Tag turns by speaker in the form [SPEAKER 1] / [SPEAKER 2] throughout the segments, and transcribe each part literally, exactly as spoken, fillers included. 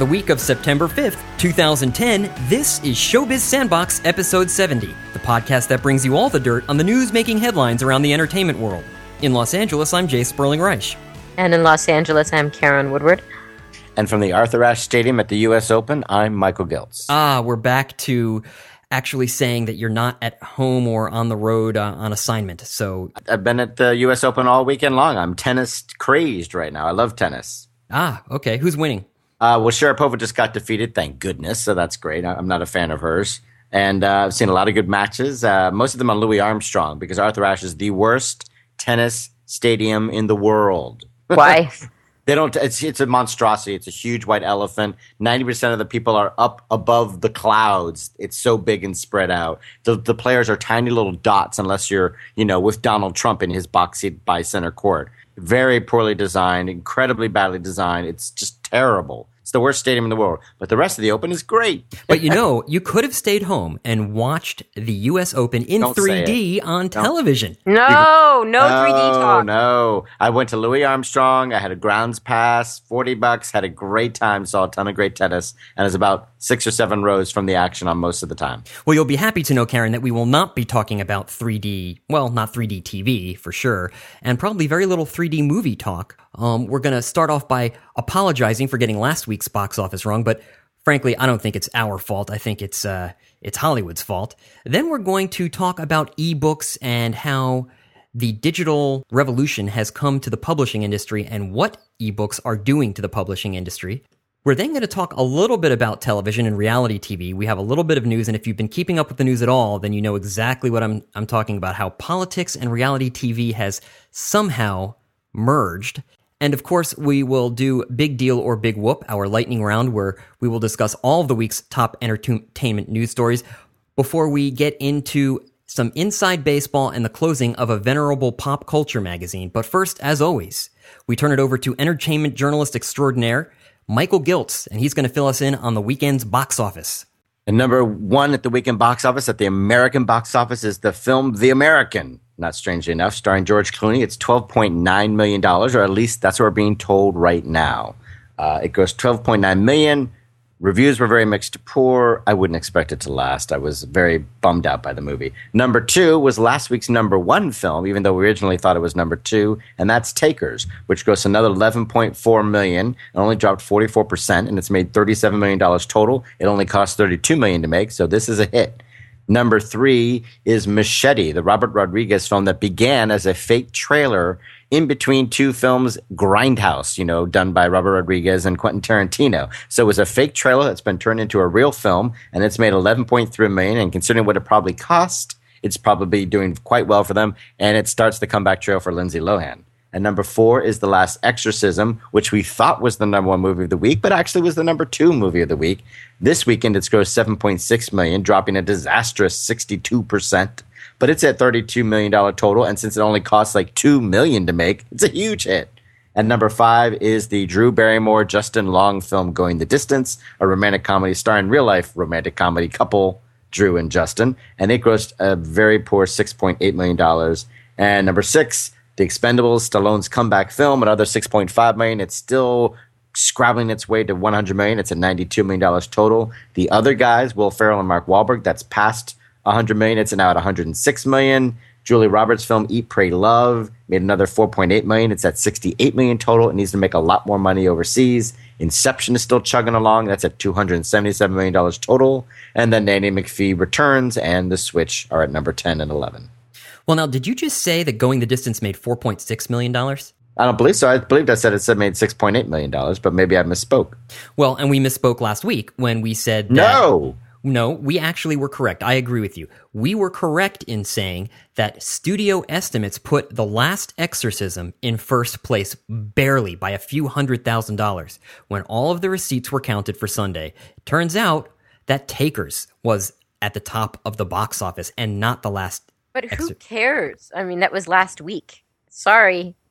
[SPEAKER 1] the week of September fifth, twenty ten, this is Showbiz Sandbox Episode seventy, the podcast that brings you all the dirt on the news making headlines around the entertainment world. In Los Angeles, I'm Jay Sperling Reich.
[SPEAKER 2] And in Los Angeles, I'm Karen Woodward.
[SPEAKER 3] And from the Arthur Ashe Stadium at the U S Open, I'm Michael Giltz.
[SPEAKER 1] Ah, we're back to actually saying that you're not at home or on the road uh, on assignment. So
[SPEAKER 3] I've been at the U S Open all weekend long. I'm tennis crazed right now. I love tennis.
[SPEAKER 1] Ah, okay. Who's winning?
[SPEAKER 3] Uh, well, Sharapova just got defeated, thank goodness, so that's great. I'm not a fan of hers. And uh, I've seen a lot of good matches, uh, most of them on Louis Armstrong, because Arthur Ashe is the worst tennis stadium in the world.
[SPEAKER 2] Why?
[SPEAKER 3] They don't. It's it's a monstrosity. It's a huge white elephant. Ninety percent of the people are up above the clouds. It's so big and spread out. The the players are tiny little dots, unless you're you know with Donald Trump in his box seat by center court. Very poorly designed, incredibly badly designed. It's just terrible. It's the worst stadium in the world. But the rest of the Open is great.
[SPEAKER 1] But you know, you could have stayed home and watched the U S Open in
[SPEAKER 3] Don't
[SPEAKER 1] three D on
[SPEAKER 3] Don't.
[SPEAKER 1] television.
[SPEAKER 2] No, no three D talk.
[SPEAKER 3] Oh, no. I went to Louis Armstrong. I had a grounds pass, forty bucks, had a great time, saw a ton of great tennis, and was about six or seven rows from the action on most of the time.
[SPEAKER 1] Well, you'll be happy to know, Karen, that we will not be talking about three D, well, not three D T V for sure, and probably very little three D movie talk. Um, we're going to start off by apologizing for getting last week's box office wrong, but frankly, I don't think it's our fault. I think it's uh, it's Hollywood's fault. Then we're going to talk about ebooks and how the digital revolution has come to the publishing industry and what ebooks are doing to the publishing industry. We're then going to talk a little bit about television and reality T V. We have a little bit of news, and if you've been keeping up with the news at all, then you know exactly what I'm I'm talking about, how politics and reality T V has somehow merged. And of course, we will do Big Deal or Big Whoop, our lightning round, where we will discuss all of the week's top entertainment news stories before we get into some inside baseball and the closing of a venerable pop culture magazine. But first, as always, we turn it over to entertainment journalist extraordinaire, Michael Giltz, and he's going to fill us in on the weekend's box office.
[SPEAKER 3] And number one at the weekend box office, at the American box office, is the film The American. Not strangely enough, starring George Clooney. It's twelve point nine million dollars, or at least that's what we're being told right now. Uh, it grossed twelve point nine million dollars. Reviews were very mixed to poor. I wouldn't expect it to last. I was very bummed out by the movie. Number two was last week's number one film, even though we originally thought it was number two, and that's Takers, which grossed another eleven point four million dollars and only dropped forty-four percent, and it's made thirty-seven million dollars total. It only cost thirty-two million dollars to make, so this is a hit. Number three is Machete, the Robert Rodriguez film that began as a fake trailer in between two films, Grindhouse, you know, done by Robert Rodriguez and Quentin Tarantino. So it was a fake trailer that's been turned into a real film, and it's made eleven point three million dollars, and considering what it probably cost, it's probably doing quite well for them, and it starts the comeback trail for Lindsay Lohan. And number four is The Last Exorcism, which we thought was the number one movie of the week, but actually was the number two movie of the week. This weekend, it's grossed seven point six million dollars, dropping a disastrous sixty-two percent. But it's at thirty-two million dollars total, and since it only costs like two million dollars to make, it's a huge hit. And number five is the Drew Barrymore, Justin Long film Going the Distance, a romantic comedy starring real-life romantic comedy couple, Drew and Justin. And it grossed a very poor six point eight million dollars. And number six, The Expendables, Stallone's comeback film, another six point five million dollars. It's still scrabbling its way to one hundred million dollars. It's at ninety-two million dollars total. The Other Guys, Will Ferrell and Mark Wahlberg, that's past one hundred million dollars. It's now at one hundred six million dollars. Julia Roberts' film Eat, Pray, Love made another four point eight million dollars. It's at sixty-eight million dollars total. It needs to make a lot more money overseas. Inception is still chugging along. That's at two hundred seventy-seven million dollars total. And then Nanny McPhee Returns and The Switch are at number ten and eleven.
[SPEAKER 1] Well, now, did you just say that Going the Distance made four point six million dollars?
[SPEAKER 3] I don't believe so. I believed I said it said made six point eight million dollars, but maybe I misspoke.
[SPEAKER 1] Well, and we misspoke last week when we said that...
[SPEAKER 3] No!
[SPEAKER 1] No, we actually were correct. I agree with you. We were correct in saying that studio estimates put The Last Exorcism in first place barely by a few hundred thousand dollars when all of the receipts were counted for Sunday. Turns out that Takers was at the top of the box office and not The Last
[SPEAKER 2] But who
[SPEAKER 1] Exor-
[SPEAKER 2] cares? I mean, that was last week. Sorry.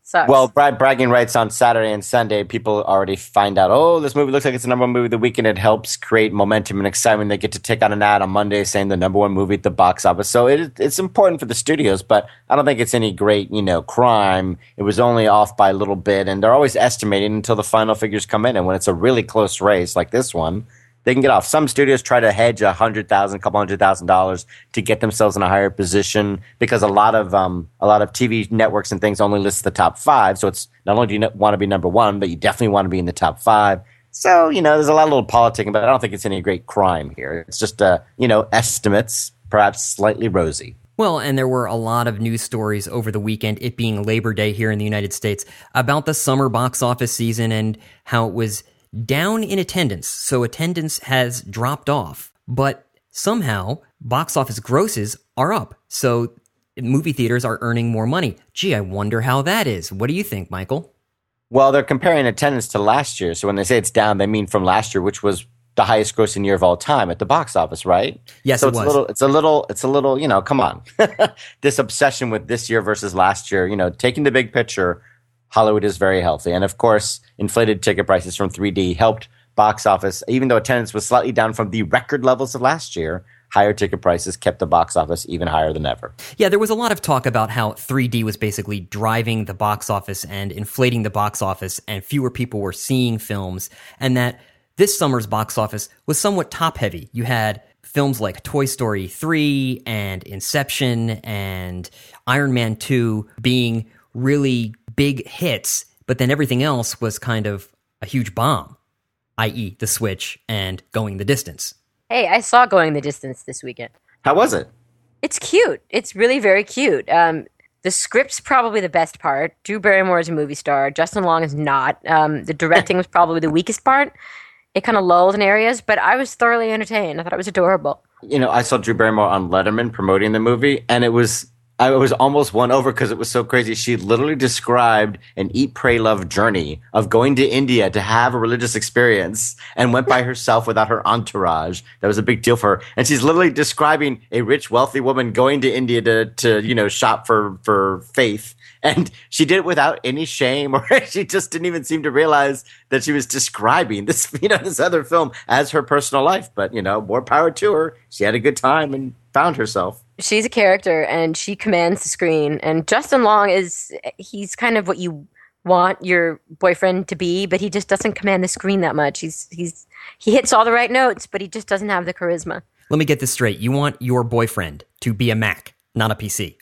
[SPEAKER 2] Sucks.
[SPEAKER 3] Well, bra- bragging rights on Saturday and Sunday, people already find out, oh, this movie looks like it's the number one movie of the weekend. It helps create momentum and excitement. They get to take out an ad on Monday saying the number one movie at the box office. So it, it's important for the studios, but I don't think it's any great, you know, crime. It was only off by a little bit, and they're always estimating until the final figures come in. And when it's a really close race like this one, they can get off. Some studios try to hedge a hundred thousand, couple hundred thousand dollars to get themselves in a higher position because a lot of um, a lot of T V networks and things only list the top five. So it's not only do you want to be number one, but you definitely want to be in the top five. So you know, there's a lot of little politicking, but I don't think it's any great crime here. It's just uh, you know estimates, perhaps slightly rosy.
[SPEAKER 1] Well, and there were a lot of news stories over the weekend, it being Labor Day here in the United States, about the summer box office season and how it was down in attendance, so attendance has dropped off, but somehow box office grosses are up, so movie theaters are earning more money. Gee, I wonder how that is. What do you think, Michael?
[SPEAKER 3] Well, they're comparing attendance to last year, so when they say it's down, they mean from last year, which was the highest grossing year of all time at the box office, right?
[SPEAKER 1] Yes,
[SPEAKER 3] so
[SPEAKER 1] it
[SPEAKER 3] it's
[SPEAKER 1] was.
[SPEAKER 3] A little, it's a little, it's a little, you know, come on. This obsession with this year versus last year, you know, taking the big picture, Hollywood is very healthy. And of course, inflated ticket prices from three D helped box office. Even though attendance was slightly down from the record levels of last year, higher ticket prices kept the box office even higher than ever.
[SPEAKER 1] Yeah, there was a lot of talk about how three D was basically driving the box office and inflating the box office, and fewer people were seeing films, and that this summer's box office was somewhat top-heavy. You had films like Toy Story three and Inception and Iron Man two being really big hits, but then everything else was kind of a huge bomb, that is The Switch and Going the Distance.
[SPEAKER 2] Hey, I saw Going the Distance this weekend.
[SPEAKER 3] How was it?
[SPEAKER 2] It's cute. It's really very cute. Um, the script's probably the best part. Drew Barrymore is a movie star. Justin Long is not. Um, the directing was probably the weakest part. It kind of lulled in areas, but I was thoroughly entertained. I thought it was adorable.
[SPEAKER 3] You know, I saw Drew Barrymore on Letterman promoting the movie, and it was... I was almost won over because it was so crazy. She literally described an eat, pray, love journey of going to India to have a religious experience and went by herself without her entourage. That was a big deal for her. And she's literally describing a rich, wealthy woman going to India to, to you know, shop for, for faith. And she did it without any shame, or she just didn't even seem to realize that she was describing this, you know, this other film as her personal life. But, you know, more power to her. She had a good time and found herself.
[SPEAKER 2] She's a character, and she commands the screen. And Justin Long is, he's kind of what you want your boyfriend to be, but he just doesn't command the screen that much. He's he's he hits all the right notes, but he just doesn't have the charisma.
[SPEAKER 1] Let me get this straight. You want your boyfriend to be a Mac, not a P C.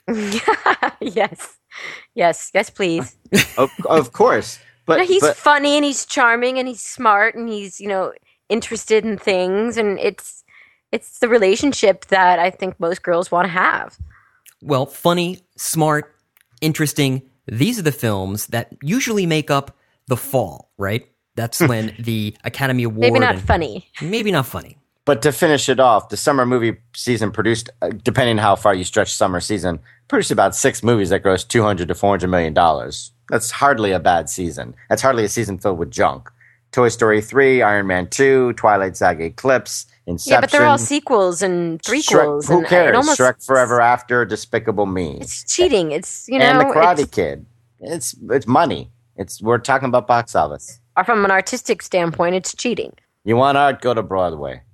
[SPEAKER 2] Yes. Yes. Yes, please.
[SPEAKER 3] of, of course. But
[SPEAKER 2] no, he's
[SPEAKER 3] but,
[SPEAKER 2] funny, and he's charming, and he's smart, and he's, you know, interested in things, and it's It's the relationship that I think most girls want to have.
[SPEAKER 1] Well, funny, smart, interesting. These are the films that usually make up the fall, right? That's when the Academy Award...
[SPEAKER 2] Maybe not
[SPEAKER 1] and,
[SPEAKER 2] funny.
[SPEAKER 1] Maybe not funny.
[SPEAKER 3] But to finish it off, the summer movie season produced, uh, depending on how far you stretch summer season, produced about six movies that grossed two hundred to four hundred million dollars. That's hardly a bad season. That's hardly a season filled with junk. Toy Story three, Iron Man two, Twilight Saga Eclipse, Inception.
[SPEAKER 2] Yeah, but they're all sequels and threequels.
[SPEAKER 3] Shrek, who
[SPEAKER 2] and
[SPEAKER 3] cares?
[SPEAKER 2] It almost,
[SPEAKER 3] Shrek Forever After, Despicable Me.
[SPEAKER 2] It's cheating. It's, you know.
[SPEAKER 3] And The Karate
[SPEAKER 2] it's,
[SPEAKER 3] Kid. It's it's money. It's We're talking about box office.
[SPEAKER 2] Or from an artistic standpoint, it's cheating.
[SPEAKER 3] You want art? Go to Broadway.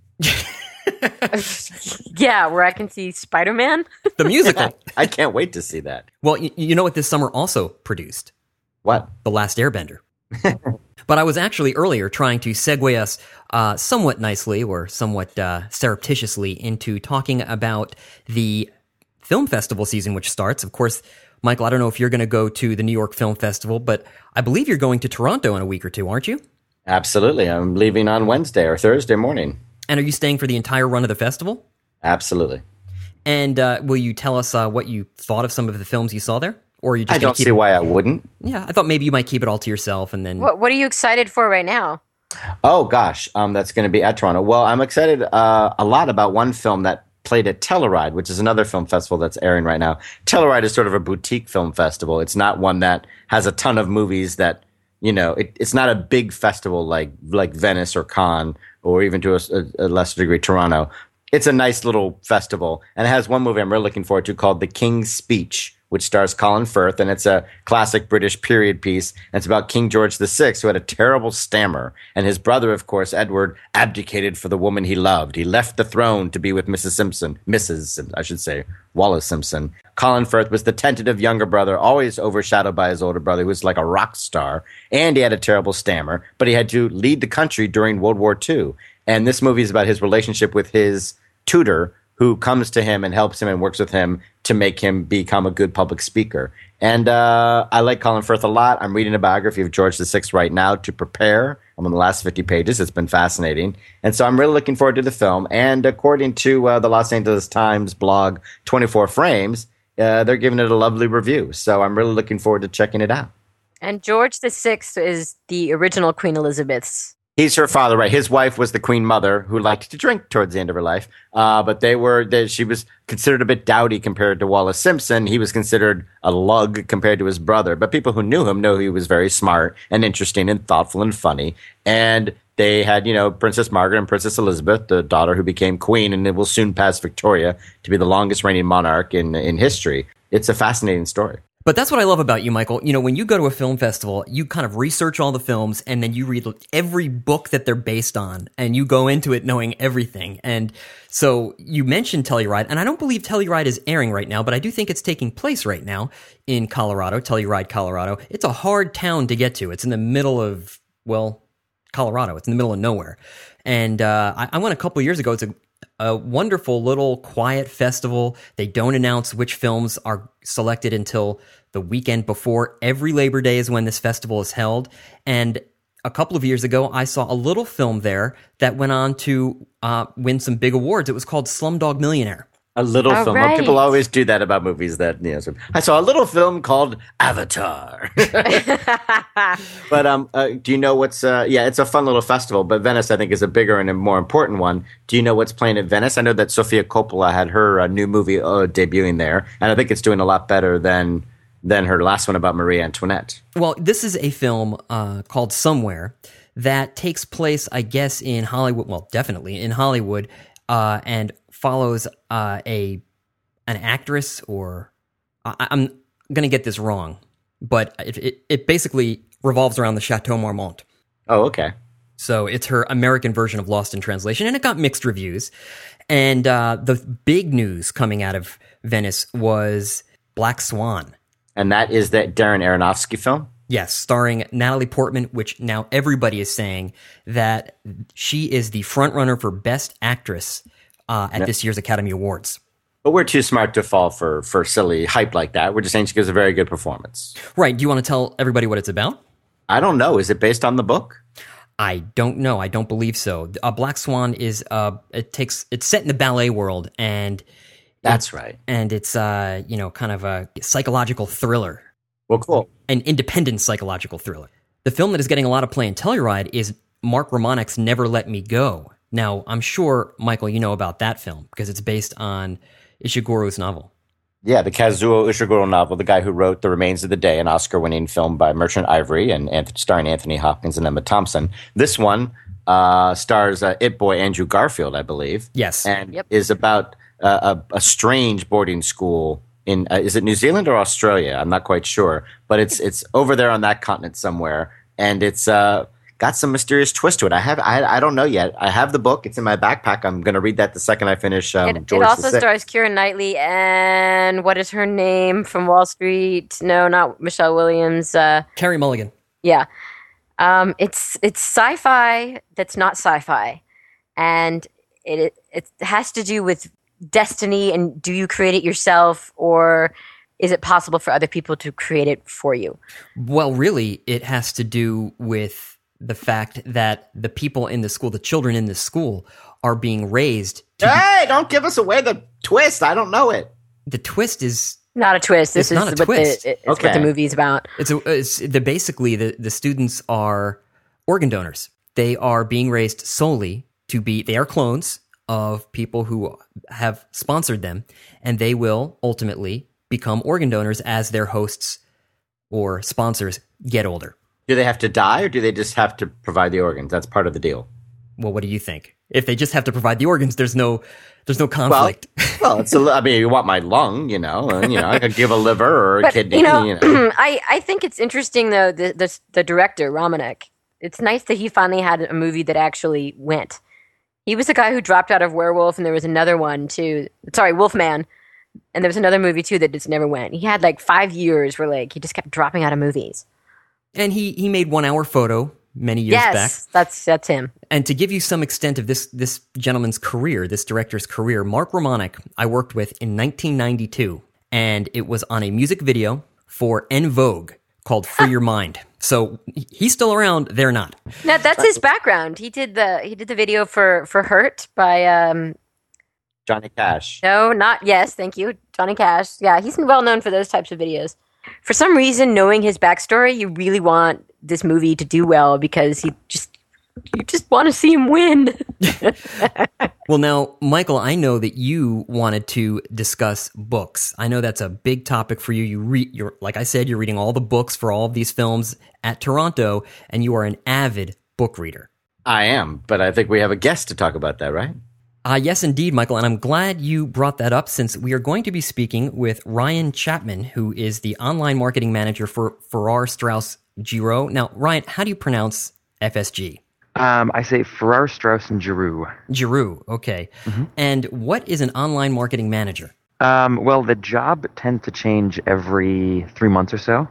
[SPEAKER 2] Yeah, where I can see Spider-Man.
[SPEAKER 1] The musical.
[SPEAKER 3] I can't wait to see that.
[SPEAKER 1] Well, you, you know what this summer also produced?
[SPEAKER 3] What?
[SPEAKER 1] The Last Airbender. But I was actually earlier trying to segue us uh, somewhat nicely or somewhat uh, surreptitiously into talking about the film festival season, which starts. Of course, Michael, I don't know if you're going to go to the New York Film Festival, but I believe you're going to Toronto in a week or two, aren't you?
[SPEAKER 3] Absolutely. I'm leaving on Wednesday or Thursday morning.
[SPEAKER 1] And are you staying for the entire run of the festival?
[SPEAKER 3] Absolutely.
[SPEAKER 1] And uh, will you tell us uh, what you thought of some of the films you saw there? Or are you just
[SPEAKER 3] I don't
[SPEAKER 1] keep
[SPEAKER 3] see why I wouldn't.
[SPEAKER 1] Yeah, I thought maybe you might keep it all to yourself and then...
[SPEAKER 2] What, what are you excited for right now?
[SPEAKER 3] Oh, gosh. Um, that's going to be at Toronto. Well, I'm excited uh, a lot about one film that played at Telluride, which is another film festival that's airing right now. Telluride is sort of a boutique film festival. It's not one that has a ton of movies that, you know, it, it's not a big festival like like Venice or Cannes or even to a, a lesser degree Toronto. It's a nice little festival, and it has one movie I'm really looking forward to called The King's Speech, which stars Colin Firth, and it's a classic British period piece. And it's about King George the Sixth, who had a terrible stammer. And his brother, of course, Edward, abdicated for the woman he loved. He left the throne to be with Missus Simpson, Missus Sim- I should say, Wallace Simpson. Colin Firth was the tentative younger brother, always overshadowed by his older brother, who was like a rock star. And he had a terrible stammer, but he had to lead the country during World War Two. And this movie is about his relationship with his tutor, who comes to him and helps him and works with him to make him become a good public speaker. And uh, I like Colin Firth a lot. I'm reading a biography of George the Sixth right now to prepare. I'm on the last fifty pages. It's been fascinating. And so I'm really looking forward to the film. And according to uh, the Los Angeles Times blog twenty-four frames, uh, they're giving it a lovely review. So I'm really looking forward to checking it out.
[SPEAKER 2] And George the Sixth is the original Queen Elizabeth's.
[SPEAKER 3] He's her father, right? His wife was the Queen Mother, who liked to drink towards the end of her life. Uh, but they were, they, she was considered a bit dowdy compared to Wallace Simpson. He was considered a lug compared to his brother. But people who knew him know he was very smart and interesting and thoughtful and funny. And they had, you know, Princess Margaret and Princess Elizabeth, the daughter who became queen, and it will soon pass Victoria to be the longest reigning monarch in in history. It's a fascinating story.
[SPEAKER 1] But that's what I love about you, Michael. You know, when you go to a film festival, you kind of research all the films and then you read every book that they're based on and you go into it knowing everything. And so you mentioned Telluride, and I don't believe Telluride is airing right now, but I do think it's taking place right now in Colorado, Telluride, Colorado. It's a hard town to get to. It's in the middle of, well, Colorado. It's in the middle of nowhere. And uh, I, I went a couple of years ago. It's a A wonderful little quiet festival. They don't announce which films are selected until the weekend before. Every Labor Day is when this festival is held. And a couple of years ago, I saw a little film there that went on to uh, win some big awards. It was called Slumdog Millionaire.
[SPEAKER 3] A little
[SPEAKER 2] All
[SPEAKER 3] film.
[SPEAKER 2] right.
[SPEAKER 3] People always do that about movies that, you know, so I saw a little film called Avatar. But um, uh, do you know what's, uh, yeah, it's a fun little festival, but Venice, I think, is a bigger and a more important one. Do you know what's playing at Venice? I know that Sofia Coppola had her uh, new movie uh, debuting there, and I think it's doing a lot better than than her last one about Marie Antoinette.
[SPEAKER 1] Well, this is a film uh, called Somewhere that takes place, I guess, in Hollywood. Well, definitely in Hollywood, uh, and follows uh, a an actress, or I, I'm going to get this wrong, but it, it, it basically revolves around the Chateau Marmont.
[SPEAKER 3] Oh, okay.
[SPEAKER 1] So it's her American version of Lost in Translation, and it got mixed reviews. And uh, the big news coming out of Venice was Black Swan.
[SPEAKER 3] And that is that Darren Aronofsky film?
[SPEAKER 1] Yes, starring Natalie Portman, which now everybody is saying that she is the frontrunner for Best Actress uh, at
[SPEAKER 3] Yep.
[SPEAKER 1] this year's Academy Awards.
[SPEAKER 3] But we're too smart to fall for, for silly hype like that. We're just saying she gives a very good performance.
[SPEAKER 1] Right. Do you want to tell everybody what it's about?
[SPEAKER 3] I don't know. Is it based on the book?
[SPEAKER 1] I don't know. I don't believe so. Uh, Black Swan is uh, it takes it's set in the ballet world, and
[SPEAKER 3] That's right.
[SPEAKER 1] and it's uh, you know, kind of a psychological thriller,
[SPEAKER 3] Well, cool.
[SPEAKER 1] an independent psychological thriller. The film that is getting a lot of play in Telluride is Mark Romanik's Never Let Me Go. Now, I'm sure, Michael, you know about that film because it's based on Ishiguro's novel.
[SPEAKER 3] Yeah, the Kazuo Ishiguro novel, the guy who wrote The Remains of the Day, an Oscar-winning film by Merchant Ivory and, and starring Anthony Hopkins and Emma Thompson. This one uh, stars uh, It Boy Andrew Garfield, I believe.
[SPEAKER 1] Yes.
[SPEAKER 3] And
[SPEAKER 2] Yep.
[SPEAKER 3] is about uh, a, a strange boarding school in, uh, is it New Zealand or Australia? I'm not quite sure. But it's it's over there on that continent somewhere. And it's uh, got some mysterious twist to it. I have I, I don't know yet. I have the book. It's in my backpack. I'm going to read that the second I finish um,
[SPEAKER 2] It,
[SPEAKER 3] George
[SPEAKER 2] it
[SPEAKER 3] the
[SPEAKER 2] also
[SPEAKER 3] Sixth.
[SPEAKER 2] stars Keira Knightley and what is her name from Wall Street? No, not Michelle Williams. Uh,
[SPEAKER 1] Carey Mulligan.
[SPEAKER 2] yeah, um, it's it's sci-fi that's not sci-fi, and it it has to do with destiny. And do you create it yourself, or is it possible for other people to create it for you?
[SPEAKER 1] Well, really, it has to do with the fact that the people in the school, the children in the school, are being raised to
[SPEAKER 3] Hey, don't give us away the twist. I don't know it.
[SPEAKER 1] the twist is
[SPEAKER 2] Not a twist. This
[SPEAKER 1] It's
[SPEAKER 2] is
[SPEAKER 1] not a
[SPEAKER 2] what
[SPEAKER 1] twist.
[SPEAKER 2] the it's
[SPEAKER 3] Okay.
[SPEAKER 2] what the movie's about.
[SPEAKER 1] it's, a, it's the basically the, the students are organ donors. They are being raised solely to be they are clones of people who have sponsored them, and they will ultimately become organ donors as their hosts or sponsors get older.
[SPEAKER 3] Do they have to die or do they just have to provide the organs? That's part of the deal.
[SPEAKER 1] Well, what do you think? If they just have to provide the organs, there's no there's no conflict.
[SPEAKER 3] Well, well it's a, I mean, you want my lung, you know, and, you know, I could give a liver or a
[SPEAKER 2] but,
[SPEAKER 3] kidney.
[SPEAKER 2] You know,
[SPEAKER 3] you know.
[SPEAKER 2] I, I think it's interesting, though, the, the, the director, Romanek. It's nice that he finally had a movie that actually went. He was the guy who dropped out of Werewolf, and there was another one, too. Sorry, Wolfman. And there was another movie, too, that just never went. He had, like, five years where, like, he just kept dropping out of movies.
[SPEAKER 1] And he, he made One Hour Photo many years
[SPEAKER 2] yes,
[SPEAKER 1] back.
[SPEAKER 2] Yes, that's, that's him.
[SPEAKER 1] And to give you some extent of this this gentleman's career, this director's career, Mark Romanek, I worked with in nineteen ninety-two, and it was on a music video for En Vogue called Free Your Mind. So he's still around, they're not.
[SPEAKER 2] Now, that's his background. He did the he did the video for, for Hurt by um
[SPEAKER 3] Johnny Cash.
[SPEAKER 2] No, not yes, thank you. Johnny Cash. Yeah, he's well known for those types of videos. For some reason, knowing his backstory, you really want this movie to do well because he just you just want to see him win.
[SPEAKER 1] Well, now, Michael, I know that you wanted to discuss books. I know that's a big topic for you. You read, you're like I said, you're reading all the books for all of these films at Toronto, and you are an avid book reader.
[SPEAKER 3] I am, but I think we have a guest to talk about that, right?
[SPEAKER 1] Uh, yes, indeed, Michael, and I'm glad you brought that up since we are going to be speaking with Ryan Chapman, who is the online marketing manager for Farrar Straus Giroux. Now, Ryan, how do you pronounce F S G?
[SPEAKER 4] Um, I say Farrar Straus and Giroux.
[SPEAKER 1] Giroux, okay. Mm-hmm. And what is an online marketing manager?
[SPEAKER 4] Um, well, the job tends to change every three months or so,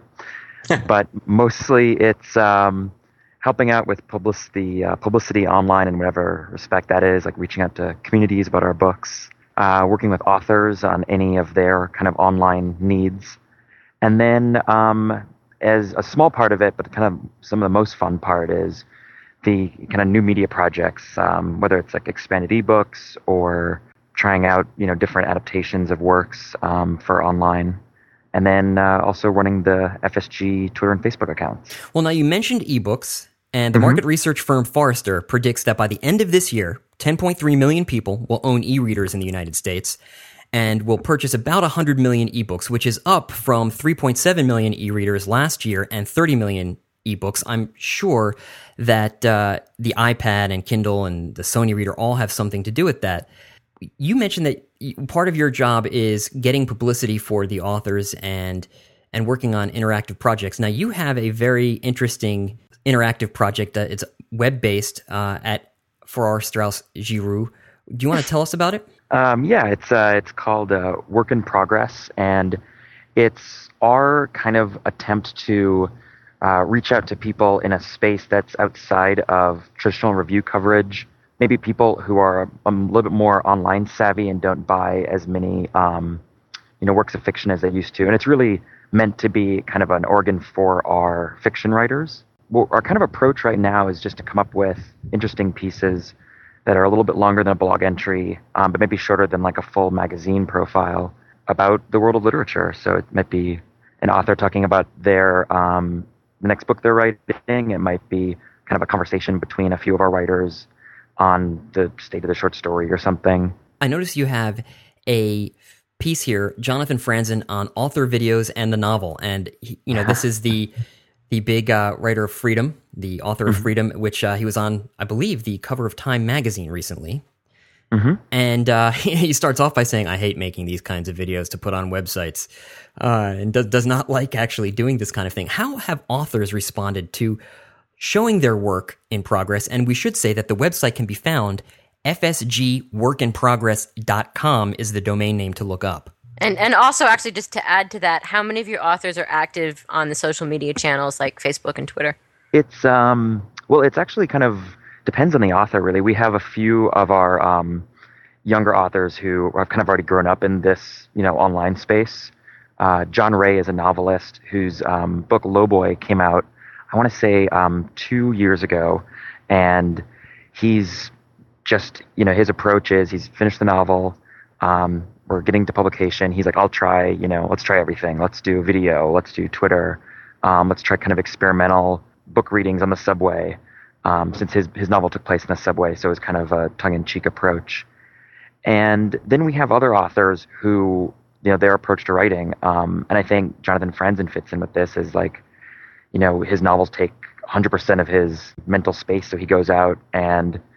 [SPEAKER 4] but mostly it's um, helping out with publicity, uh, publicity online in whatever respect that is, like reaching out to communities about our books, uh, working with authors on any of their kind of online needs, and then um, as a small part of it, but kind of some of the most fun part is the kind of new media projects, um, whether it's like expanded ebooks or trying out, you know, different adaptations of works um, for online. And then uh, also running the F S G Twitter and Facebook accounts.
[SPEAKER 1] Well, now you mentioned ebooks, and the mm-hmm. market research firm Forrester predicts that by the end of this year, ten point three million people will own e-readers in the United States and will purchase about one hundred million ebooks, which is up from three point seven million e-readers last year and thirty million ebooks. I'm sure that uh, the iPad and Kindle and the Sony Reader all have something to do with that. You mentioned that part of your job is getting publicity for the authors and and working on interactive projects. Now, you have a very interesting interactive project. Uh, it's web-based uh, at Farrar Straus Giroux. Do you want to tell us about it?
[SPEAKER 4] Um, yeah, it's uh, it's called uh, Work in Progress, and it's our kind of attempt to uh, reach out to people in a space that's outside of traditional review coverage. Maybe people who are a, a little bit more online savvy and don't buy as many, um, you know, works of fiction as they used to. And it's really meant to be kind of an organ for our fiction writers. Well, our kind of approach right now is just to come up with interesting pieces that are a little bit longer than a blog entry, um, but maybe shorter than like a full magazine profile about the world of literature. So it might be an author talking about their um, the next book they're writing. It might be kind of a conversation between a few of our writers on the state of the short story or something.
[SPEAKER 1] I notice you have a piece here, Jonathan Franzen, on author videos and the novel. And, he, you know, this is the the big uh, writer of Freedom, the author mm-hmm. of Freedom, which uh, he was on, I believe, the cover of Time magazine recently. Mm-hmm. And uh, he starts off by saying, I hate making these kinds of videos to put on websites, uh, and does, does not like actually doing this kind of thing. How have authors responded to showing their work in progress? And we should say that the website can be found, f s g work in progress dot com is the domain name to look up.
[SPEAKER 2] And and also, actually, just to add to that, how many of your authors are active on the social media channels like Facebook and Twitter?
[SPEAKER 4] It's, um, well, it's actually kind of depends on the author, really. We have a few of our um, younger authors who have kind of already grown up in this, you know, online space. Uh, John Ray is a novelist whose um, book Lowboy came out, I want to say um, two years ago, and he's just, you know, his approach is he's finished the novel, um, we're getting to publication, he's like, I'll try, you know, let's try everything. Let's do video, let's do Twitter, um, let's try kind of experimental book readings on the subway, um, since his, his novel took place in the subway, so it was kind of a tongue-in-cheek approach. And then we have other authors who, you know, their approach to writing, um, and I think Jonathan Franzen fits in with this, is like, you know, his novels take one hundred percent of his mental space, so he goes out and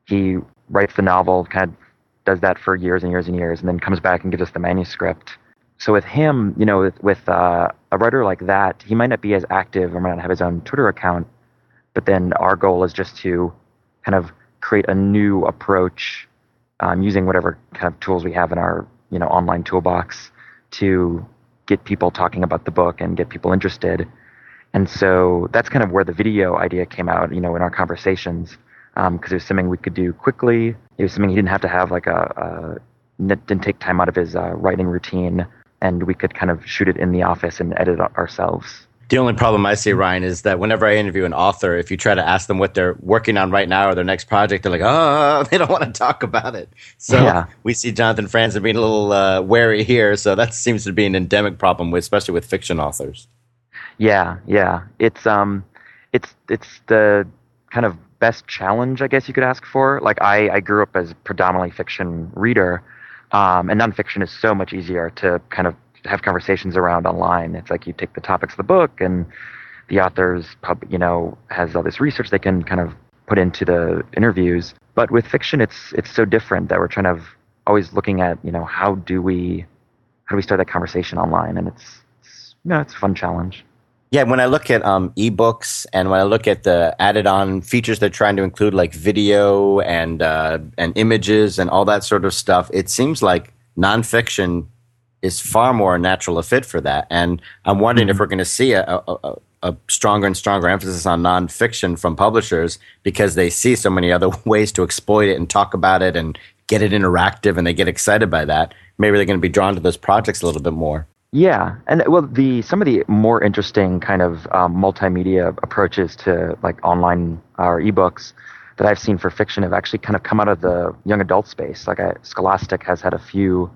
[SPEAKER 4] he writes the novel, kind of does that for years and years and years, and then comes back and gives us the manuscript. So with him, you know, with, with uh, a writer like that, he might not be as active or might not have his own Twitter account, but then our goal is just to kind of create a new approach um, using whatever kind of tools we have in our, you know, online toolbox to get people talking about the book and get people interested. And so that's kind of where the video idea came out, you know, in our conversations, because um, it was something we could do quickly. It was something he didn't have to have like a, a didn't take time out of his uh, writing routine, and we could kind of shoot it in the office and edit it ourselves.
[SPEAKER 3] The only problem I see, Ryan, is that whenever I interview an author, if you try to ask them what they're working on right now or their next project, they're like, oh, they don't want to talk about it. So yeah. We see Jonathan Franzen being a little uh, wary here. So that seems to be an endemic problem, with, especially with fiction authors.
[SPEAKER 4] Yeah, yeah. It's um, it's it's the kind of best challenge, I guess you could ask for. Like I, I grew up as a predominantly fiction reader, um, and nonfiction is so much easier to kind of have conversations around online. It's like you take the topics of the book, and the author's pub, you know, has all this research they can kind of put into the interviews. But with fiction, it's it's so different that we're trying to always looking at, you know, how do we how do we start that conversation online, and it's, it's you know, it's a fun challenge.
[SPEAKER 3] Yeah, when I look at um, ebooks and when I look at the added-on features they're trying to include, like video and uh, and images and all that sort of stuff, it seems like nonfiction is far more natural a fit for that. And I'm wondering mm-hmm. if we're going to see a, a, a stronger and stronger emphasis on nonfiction from publishers, because they see so many other ways to exploit it and talk about it and get it interactive, and they get excited by that. Maybe they're going to be drawn to those projects a little bit more.
[SPEAKER 4] Yeah, and well, the some of the more interesting kind of um, multimedia approaches to like online or ebooks that I've seen for fiction have actually kind of come out of the young adult space. Like I, Scholastic has had a few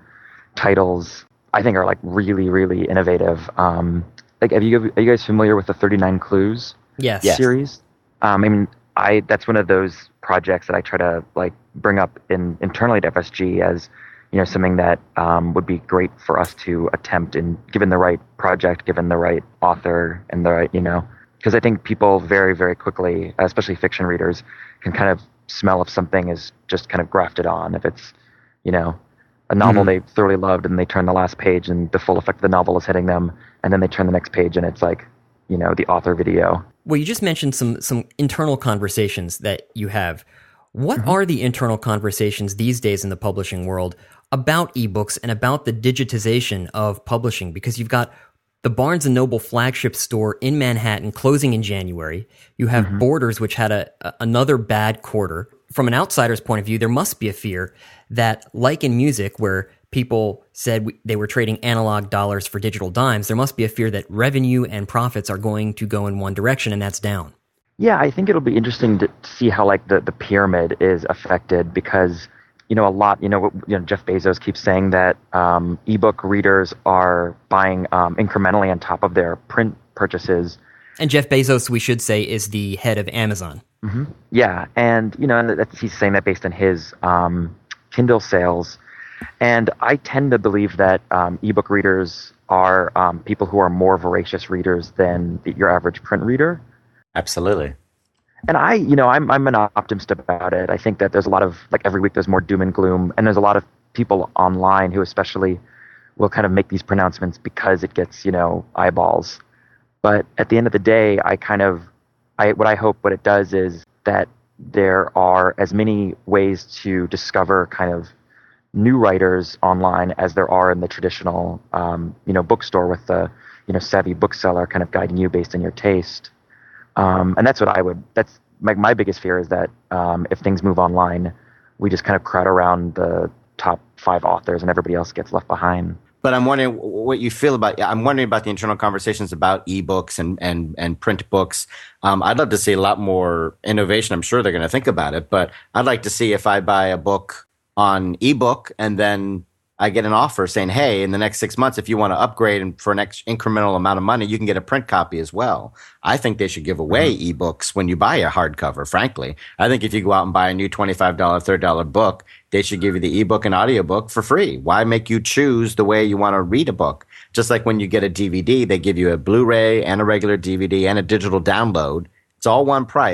[SPEAKER 4] titles I think are like really, really innovative. Um, like, have you are you guys familiar with the thirty-nine Clues
[SPEAKER 1] yes.
[SPEAKER 4] series? Um, I mean, I that's one of those projects that I try to like bring up in internally at F S G as, you know, something that um, would be great for us to attempt, in given the right project, given the right author, and the right, you know, because I think people very, very quickly, especially fiction readers, can kind of smell if something is just kind of grafted on. If it's, you know, a novel mm-hmm. they thoroughly loved, and they turn the last page and the full effect of the novel is hitting them, and then they turn the next page and it's like, you know, the author video.
[SPEAKER 1] Well, you just mentioned some some internal conversations that you have. What
[SPEAKER 4] mm-hmm.
[SPEAKER 1] are the internal conversations these days in the publishing world about ebooks and about the digitization of publishing? Because you've got the Barnes and Noble flagship store in Manhattan closing in January. You have mm-hmm. Borders, which had a, a another bad quarter. From an outsider's point of view, there must be a fear that, like in music, where people said we, they were trading analog dollars for digital dimes, there must be a fear that revenue and profits are going to go in one direction, and that's down.
[SPEAKER 4] Yeah, I think it'll be interesting to see how like the, the pyramid is affected, because, you know, a lot, you know, you know Jeff Bezos keeps saying that um, ebook readers are buying um, incrementally on top of their print purchases.
[SPEAKER 1] And Jeff Bezos, we should say, is the head of Amazon.
[SPEAKER 4] Mm-hmm. Yeah, and, you know, and that's, he's saying that based on his um, Kindle sales. And I tend to believe that um, ebook readers are um, people who are more voracious readers than the, your average print reader.
[SPEAKER 3] Absolutely.
[SPEAKER 4] And I, you know, I'm I'm an optimist about it. I think that there's a lot of, like, every week there's more doom and gloom, and there's a lot of people online who especially will kind of make these pronouncements because it gets, you know, eyeballs. But at the end of the day, I kind of, I what I hope what it does is that there are as many ways to discover kind of new writers online as there are in the traditional, um, you know, bookstore with the, you know, savvy bookseller kind of guiding you based on your taste. Um, and that's what I would, that's my, my biggest fear is that um, if things move online, we just kind of crowd around the top five authors and everybody else gets left behind.
[SPEAKER 3] But I'm wondering what you feel about, I'm wondering about the internal conversations about ebooks and, and, and print books. Um, I'd love to see a lot more innovation. I'm sure they're going to think about it, but I'd like to see if I buy a book on ebook and then I get an offer saying, hey, in the next six months, if you want to upgrade and for an ex- incremental amount of money, you can get a print copy as well. I think they should give away mm-hmm. ebooks when you buy a hardcover, frankly. I think if you go out and buy a new twenty-five dollars, thirty dollars book, they should give you the ebook and audiobook for free. Why make you choose the way you want to read a book? Just like when you get a D V D, they give you a Blu-ray and a regular D V D and a digital download. It's all one price.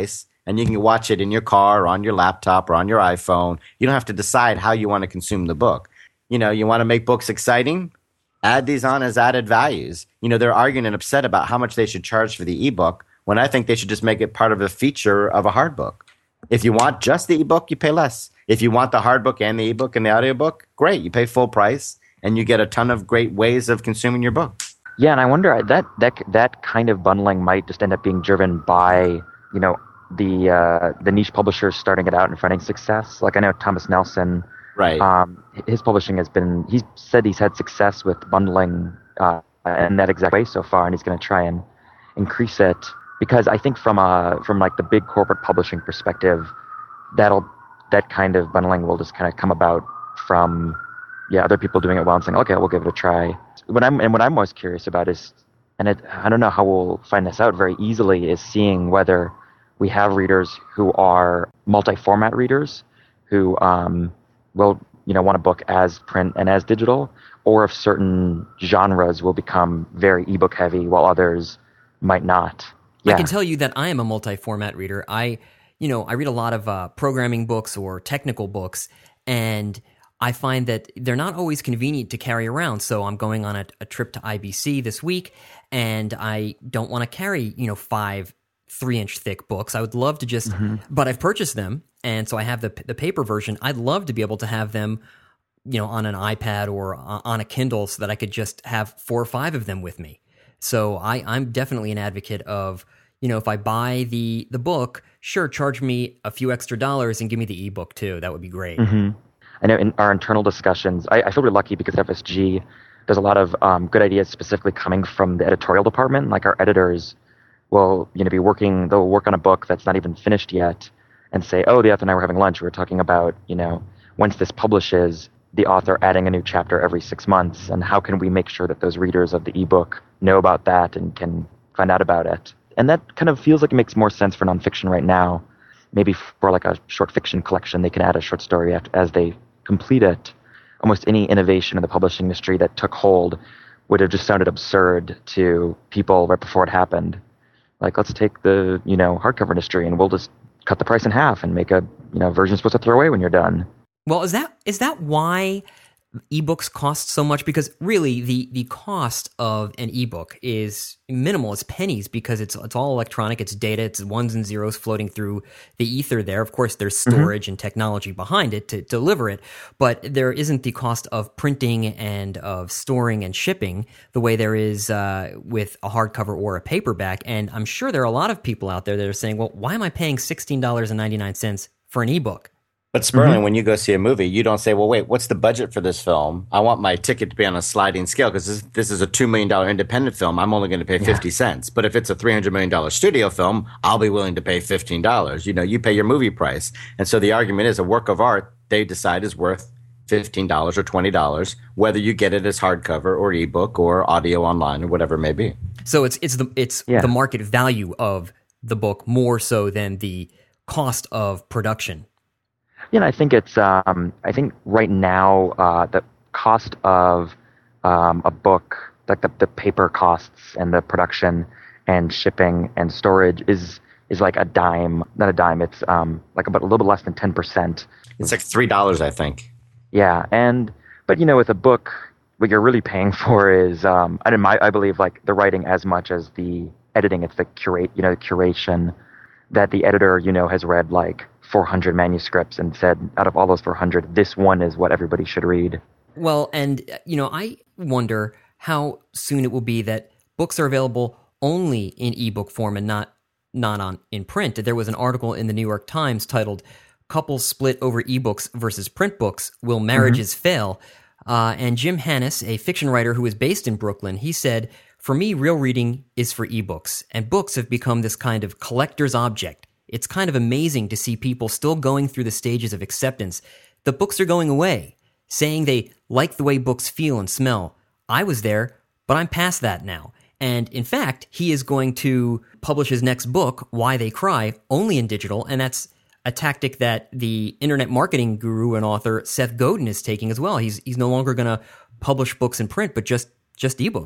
[SPEAKER 3] and you can watch it in your car or on your laptop or on your iPhone. You don't have to decide how you want to consume the book. You know, you want to make books exciting? Add these on as added values. You know, they're arguing and upset about how much they should charge for the ebook when I think they should just make it part of a feature of a hard book. If you want just the ebook, you pay less. If you want the hard book and the ebook and the audiobook, great. You pay full price and you get a ton of great ways of consuming your book.
[SPEAKER 4] Yeah, and I wonder that that that kind of bundling might just end up being driven by, you know, the uh, the niche publishers starting it out and finding success. Like I know Thomas Nelson,
[SPEAKER 3] right?
[SPEAKER 4] Um, his publishing has been. He's said he's had success with bundling uh, in that exact way so far, and he's going to try and increase it because I think from a from like the big corporate publishing perspective, that'll that kind of bundling will just kind of come about from yeah other people doing it well and saying, okay, we'll give it a try. What I'm and what I'm most curious about is, and it, I don't know how we'll find this out very easily, is seeing whether we have readers who are multi-format readers who um, will you know want a book as print and as digital, or if certain genres will become very ebook heavy while others might not. Yeah.
[SPEAKER 1] I can tell you that I am a multi-format reader. I you know I read a lot of uh, programming books or technical books, and I find that they're not always convenient to carry around. So I'm going on a, a trip to I B C this week, and I don't want to carry, you know, five three-inch thick books. I would love to just, mm-hmm. but I've purchased them, and so I have the the paper version. I'd love to be able to have them, you know, on an iPad or on a Kindle so that I could just have four or five of them with me. So I, I'm definitely an advocate of, you know, if I buy the the book, sure, charge me a few extra dollars and give me the ebook too. That would be great.
[SPEAKER 4] Mm-hmm. I know in our internal discussions, I, I feel really lucky because F S G does a lot of um, good ideas specifically coming from the editorial department. Like our editors will, you know, be working, they'll work on a book that's not even finished yet and say, oh, the author and I were having lunch. We were talking about, you know, once this publishes, the author adding a new chapter every six months. And how can we make sure that those readers of the ebook know about that and can find out about it? And that kind of feels like it makes more sense for nonfiction right now. Maybe for like a short fiction collection, they can add a short story as they complete it. Almost any innovation in the publishing industry that took hold would have just sounded absurd to people right before it happened. Like, let's take the, you know, hardcover industry and we'll just cut the price in half and make a, you know, version you're supposed to throw away when you're done.
[SPEAKER 1] Well, is that is that why ebooks cost so much? Because really, the the cost of an ebook is minimal. It's pennies because it's it's all electronic. It's data. It's ones and zeros floating through the ether there. Of course, there's storage mm-hmm. and technology behind it to deliver it, but there isn't the cost of printing and of storing and shipping the way there is uh, with a hardcover or a paperback. And I'm sure there are a lot of people out there that are saying, well, why am I paying sixteen dollars and ninety-nine cents for an ebook?
[SPEAKER 3] But Sperling,
[SPEAKER 4] mm-hmm.
[SPEAKER 3] when you go see a movie, you don't say, well, wait, what's the budget for this film? I want my ticket to be on a sliding scale because this, this is a two million dollars independent film. I'm only going to pay fifty yeah. cents. But if it's a three hundred million dollars studio film, I'll be willing to pay fifteen dollars. You know, you pay your movie price. And so the argument is a work of art, they decide is worth fifteen dollars or twenty dollars, whether you get it as hardcover or ebook or audio online or whatever it may be.
[SPEAKER 1] So it's it's the it's yeah. the market value of the book more so than the cost of production.
[SPEAKER 4] Yeah, I think it's. Um, I think right now uh, the cost of um, a book, like the, the paper costs and the production and shipping and storage, is is like a dime. Not a dime. It's um, like about a little bit less than ten percent.
[SPEAKER 3] It's like three dollars, I think.
[SPEAKER 4] Yeah, and but you know, with a book, what you're really paying for is um, I, my, I believe like the writing as much as the editing. It's the curate, you know, the curation that the editor, you know, has read like four hundred manuscripts and said, out of all those four hundred, this one is what everybody should read.
[SPEAKER 1] Well, and, you know, I wonder how soon it will be that books are available only in ebook form and not not on in print. There was an article in the New York Times titled, Couples Split Over Ebooks versus Print Books, Will Marriages mm-hmm. Fail? Uh, and Jim Hannis, a fiction writer who is based in Brooklyn, he said, for me, real reading is for ebooks, and books have become this kind of collector's object. It's kind of amazing to see people still going through the stages of acceptance. The books are going away, saying they like the way books feel and smell. I was there, but I'm past that now. And in fact, he is going to publish his next book, Why They Cry, only in digital, and that's a tactic that the internet marketing guru and author Seth Godin is taking as well. He's he's no longer going to publish books in print, but just just ebooks.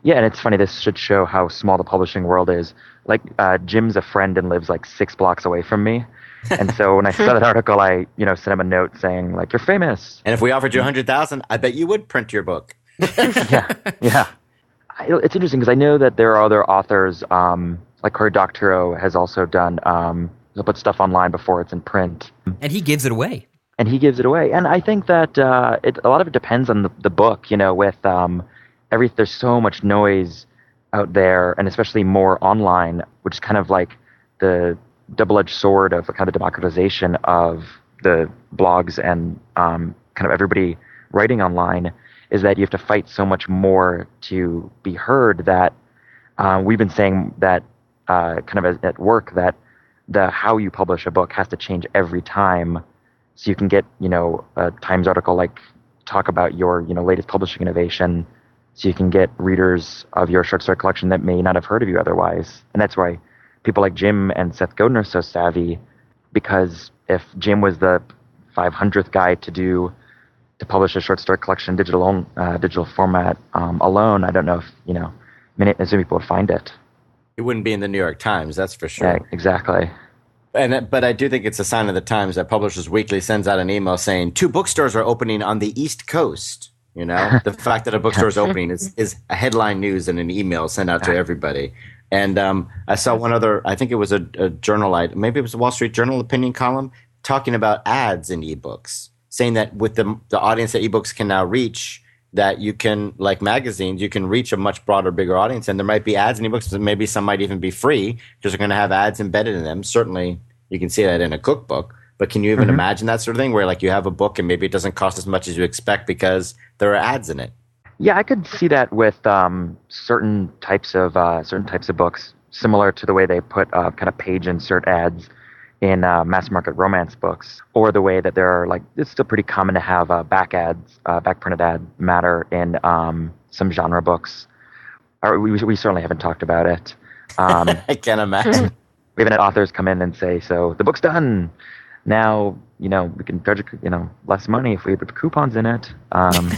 [SPEAKER 4] Yeah, and it's funny. This should show how small the publishing world is. Like, uh, Jim's a friend and lives like six blocks away from me. And so when I saw that article, I, you know, sent him a note saying, like, you're famous.
[SPEAKER 3] And if we offered you one hundred thousand dollars, I bet you would print your book.
[SPEAKER 4] yeah, yeah. I, it's interesting because I know that there are other authors, um, like Cory Doctorow has also done, um, he'll put stuff online before it's in print.
[SPEAKER 1] And he gives it away.
[SPEAKER 4] And he gives it away. And I think that uh, it, a lot of it depends on the, the book, you know, with um, every, there's so much noise out there, and especially more online, which is kind of like the double-edged sword of kind of democratization of the blogs and um, kind of everybody writing online, is that you have to fight so much more to be heard that uh, we've been saying that uh, kind of as, at work that the how you publish a book has to change every time. So you can get, you know, a Times article like talk about your, you know, latest publishing innovation. So you can get readers of your short story collection that may not have heard of you otherwise. And that's why people like Jim and Seth Godin are so savvy, because if Jim was the five hundredth guy to do to publish a short story collection digital uh, digital format um, alone, I don't know if, you know, many as many people would find it.
[SPEAKER 3] It wouldn't be in the New York Times, that's for sure.
[SPEAKER 4] Yeah, exactly.
[SPEAKER 3] And but I do think it's a sign of the times that Publishers Weekly sends out an email saying two bookstores are opening on the East Coast. You know, the fact that a bookstore is opening is, is a headline news in an email sent out to everybody. And um, I saw one other, I think it was a, a journal, maybe it was a Wall Street Journal opinion column, talking about ads in ebooks, saying that with the the audience that ebooks can now reach, that you can, like magazines, you can reach a much broader, bigger audience. And there might be ads in ebooks, and maybe some might even be free, because they're going to have ads embedded in them. Certainly, you can see that in a cookbook. But can you even mm-hmm. imagine that sort of thing, where like you have a book and maybe it doesn't cost as much as you expect because there are ads in it?
[SPEAKER 4] Yeah, I could see that with um, certain types of uh, certain types of books, similar to the way they put uh, kind of page insert ads in uh, mass market romance books, or the way that there are, like, it's still pretty common to have uh, back ads, uh, back printed ad matter in um, some genre books. Or we, we certainly haven't talked about it. Um,
[SPEAKER 3] I can't imagine.
[SPEAKER 4] We haven't had authors come in and say, so the book's done. Now, you know, we can charge, you know, less money if we put coupons in it. Um,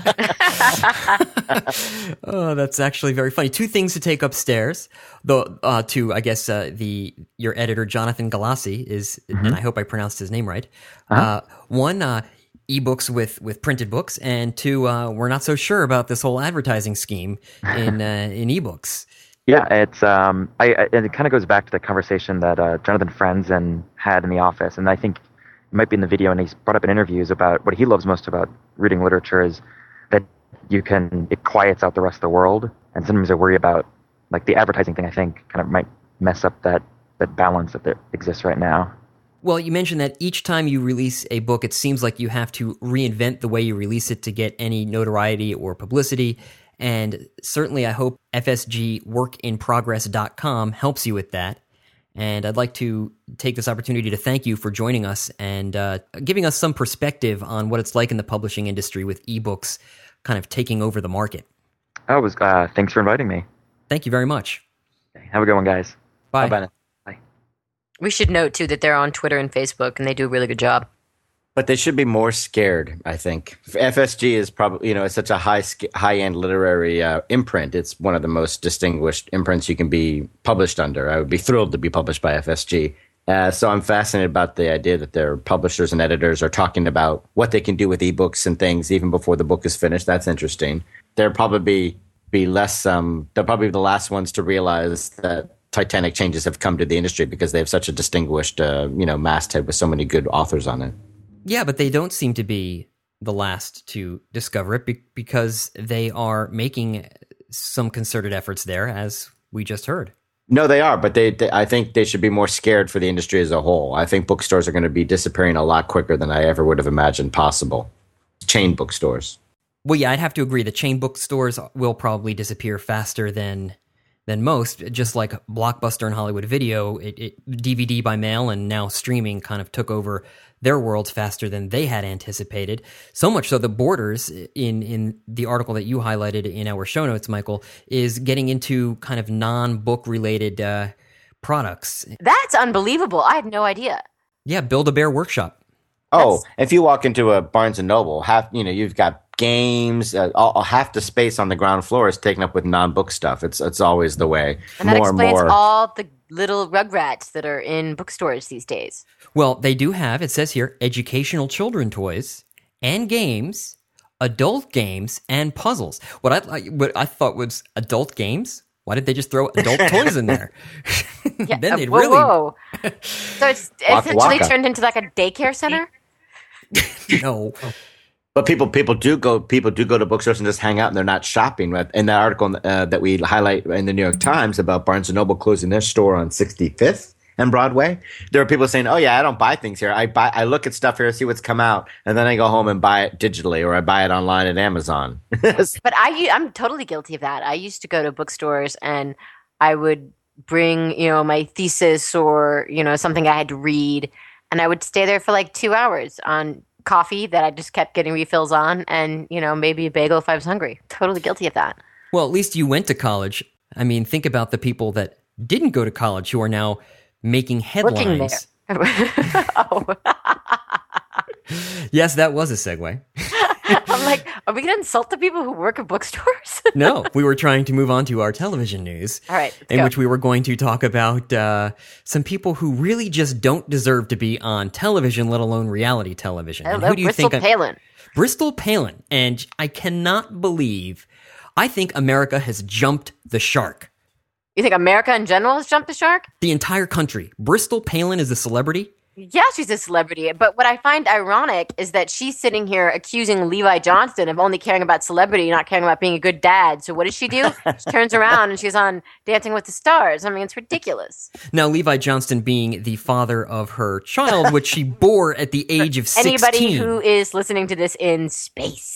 [SPEAKER 1] oh, that's actually very funny. Two things to take upstairs, though. Uh, to I guess uh, the your editor Jonathan Galassi is, mm-hmm. and I hope I pronounced his name right. Uh-huh. Uh, one, uh, ebooks with with printed books, and two, uh, we're not so sure about this whole advertising scheme in uh, in ebooks.
[SPEAKER 4] Yeah, it's um, I, I and it kind of goes back to the conversation that uh, Jonathan Franzen had in the office, and I think it might be in the video, and he's brought up in interviews about what he loves most about reading literature is that you can it quiets out the rest of the world, and sometimes I worry about like the advertising thing. I think kind of might mess up that that balance that there exists right now.
[SPEAKER 1] Well, you mentioned that each time you release a book, it seems like you have to reinvent the way you release it to get any notoriety or publicity. And certainly I hope F S G work in progress dot com helps you with that. And I'd like to take this opportunity to thank you for joining us and uh, giving us some perspective on what it's like in the publishing industry with ebooks kind of taking over the market.
[SPEAKER 4] Oh, it was, uh, thanks for inviting me.
[SPEAKER 1] Thank you very much.
[SPEAKER 4] Have a good one, guys.
[SPEAKER 1] Bye.
[SPEAKER 3] Bye.
[SPEAKER 4] Bye.
[SPEAKER 2] We should note, too, that they're on Twitter and Facebook, and they do a really good job.
[SPEAKER 3] But they should be more scared, I think. F S G is probably, you know, it's such a high high end literary uh, imprint. It's one of the most distinguished imprints you can be published under. I would be thrilled to be published by F S G. Uh, so I'm fascinated about the idea that their publishers and editors are talking about what they can do with ebooks and things even before the book is finished. That's interesting. They'll probably be, be less, um, they'll probably be the last ones to realize that titanic changes have come to the industry because they have such a distinguished, uh, you know, masthead with so many good authors on it.
[SPEAKER 1] Yeah, but they don't seem to be the last to discover it be- because they are making some concerted efforts there, as we just heard.
[SPEAKER 3] No, they are, but they, they I think they should be more scared for the industry as a whole. I think bookstores are going to be disappearing a lot quicker than I ever would have imagined possible. Chain bookstores.
[SPEAKER 1] Well, yeah, I'd have to agree. The chain bookstores will probably disappear faster than than most, just like Blockbuster and Hollywood Video. It, it, D V D by mail and now streaming kind of took over their worlds faster than they had anticipated. So much so the Borders, in, in the article that you highlighted in our show notes, Michael, is getting into kind of non-book related uh, products.
[SPEAKER 2] That's unbelievable. I had no idea.
[SPEAKER 1] Yeah, Build-A-Bear Workshop.
[SPEAKER 3] Oh,
[SPEAKER 2] That's-
[SPEAKER 3] if you walk into a Barnes and Noble, half you know you've got games. Uh, all, half the space on the ground floor is taken up with non-book stuff. It's it's always the way.
[SPEAKER 2] And that
[SPEAKER 3] more
[SPEAKER 2] explains
[SPEAKER 3] and more.
[SPEAKER 2] all the little rugrats that are in bookstores these days.
[SPEAKER 1] Well, they do have, it says here, educational children toys and games, adult games, and puzzles. What I what I thought was adult games. Why did they just throw adult toys in there?
[SPEAKER 2] Yeah,
[SPEAKER 1] then
[SPEAKER 2] uh,
[SPEAKER 1] they'd
[SPEAKER 2] whoa,
[SPEAKER 1] really
[SPEAKER 2] whoa. So it's
[SPEAKER 3] Waka
[SPEAKER 2] essentially
[SPEAKER 3] waka.
[SPEAKER 2] turned into like a daycare center.
[SPEAKER 1] no.
[SPEAKER 3] But people people do go people do go to bookstores and just hang out and they're not shopping. In that article uh, that we highlight in the New York Times about Barnes and Noble closing their store on sixty-fifth and Broadway, there are people saying, "Oh yeah, I don't buy things here. I buy I look at stuff here, see what's come out, and then I go home and buy it digitally or I buy it online at Amazon."
[SPEAKER 2] But I, u- I'm totally guilty of that. I used to go to bookstores and I would bring, you know, my thesis or, you know, something I had to read, and I would stay there for like two hours on coffee that I just kept getting refills on, and, you know, maybe a bagel if I was hungry. Totally guilty of that.
[SPEAKER 1] Well, at least you went to college. I mean, think about the people that didn't go to college who are now making
[SPEAKER 2] Working
[SPEAKER 1] headlines.
[SPEAKER 2] there. Oh.
[SPEAKER 1] Yes, that was a segue.
[SPEAKER 2] I'm like, are we going to insult the people who work at bookstores?
[SPEAKER 1] No, we were trying to move on to our television news.
[SPEAKER 2] All right, let's
[SPEAKER 1] in
[SPEAKER 2] go.
[SPEAKER 1] which we were going to talk about uh, some people who really just don't deserve to be on television, let alone reality television. And
[SPEAKER 2] Hello,
[SPEAKER 1] who do you
[SPEAKER 2] Bristol
[SPEAKER 1] think?
[SPEAKER 2] Palin.
[SPEAKER 1] Bristol Palin. And I cannot believe, I think America has jumped the shark.
[SPEAKER 2] You think America in general has jumped the shark?
[SPEAKER 1] The entire country. Bristol Palin is a celebrity.
[SPEAKER 2] Yeah, she's a celebrity. But what I find ironic is that she's sitting here accusing Levi Johnston of only caring about celebrity, not caring about being a good dad. So what does she do? She turns around and she's on Dancing with the Stars. I mean, it's ridiculous.
[SPEAKER 1] Now, Levi Johnston being the father of her child, which she bore at the age of sixteen.
[SPEAKER 2] Anybody who is listening to this in space.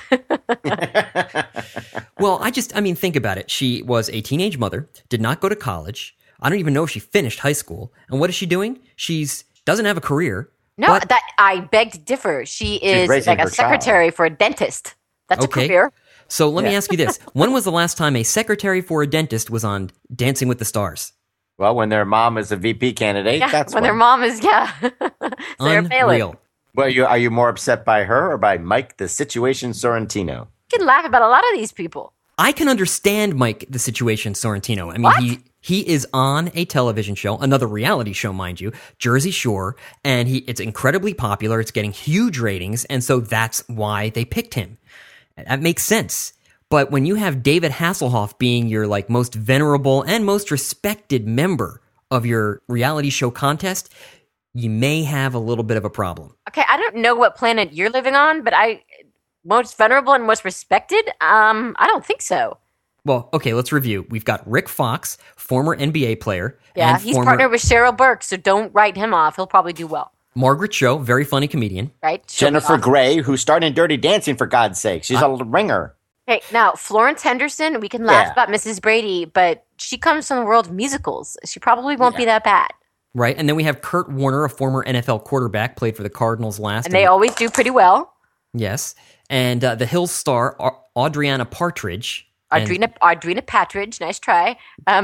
[SPEAKER 1] Well, I just, I mean, think about it. She was a teenage mother, did not go to college. I don't even know if she finished high school. And what is she doing? She's doesn't have a career.
[SPEAKER 2] No,
[SPEAKER 1] but-
[SPEAKER 2] that I beg to differ. She is
[SPEAKER 3] raising
[SPEAKER 2] like a
[SPEAKER 3] her child.
[SPEAKER 2] secretary for a dentist. That's
[SPEAKER 1] Okay.
[SPEAKER 2] a career.
[SPEAKER 1] So let me ask you this. When was the last time a secretary for a dentist was on Dancing with the Stars?
[SPEAKER 3] Well, when their mom is a V P candidate,
[SPEAKER 2] Yeah,
[SPEAKER 3] that's
[SPEAKER 2] when
[SPEAKER 3] when.
[SPEAKER 2] their mom is, yeah. Sarah Palin.
[SPEAKER 1] Unreal.
[SPEAKER 3] Well, you, are you more upset by her or by Mike the Situation Sorrentino?
[SPEAKER 2] You can laugh about a lot of these people.
[SPEAKER 1] I can understand Mike the Situation Sorrentino. I mean,
[SPEAKER 2] What?
[SPEAKER 1] he he is on a television show, another reality show, mind you, Jersey Shore, and he it's incredibly popular. It's getting huge ratings, and so that's why they picked him. That makes sense. But when you have David Hasselhoff being your like most venerable and most respected member of your reality show contest, you may have a little bit of a problem.
[SPEAKER 2] Okay, I don't know what planet you're living on, but I most venerable and most respected? Um, I don't think so.
[SPEAKER 1] Well, okay, let's review. We've got Rick Fox, former N B A player.
[SPEAKER 2] Yeah,
[SPEAKER 1] and
[SPEAKER 2] he's
[SPEAKER 1] former
[SPEAKER 2] partnered with Cheryl Burke, so don't write him off. He'll probably do well,
[SPEAKER 1] Margaret Cho, very funny comedian.
[SPEAKER 2] right? She'll be
[SPEAKER 3] Jennifer
[SPEAKER 2] awesome.
[SPEAKER 3] Grey, who starred in Dirty Dancing, for God's sake. She's a ringer.
[SPEAKER 2] Hey, now Florence Henderson. We can laugh
[SPEAKER 3] Yeah.
[SPEAKER 2] about Missus Brady, but she comes from the world of musicals. She probably won't be that bad,
[SPEAKER 1] Right, and then we have Kurt Warner, a former N F L quarterback, played for the Cardinals last.
[SPEAKER 2] and they always do pretty well.
[SPEAKER 1] yes, and uh, the Hills star Au- Audriana Partridge. and-
[SPEAKER 2] Audrina, Audrina Patridge, nice try. Um,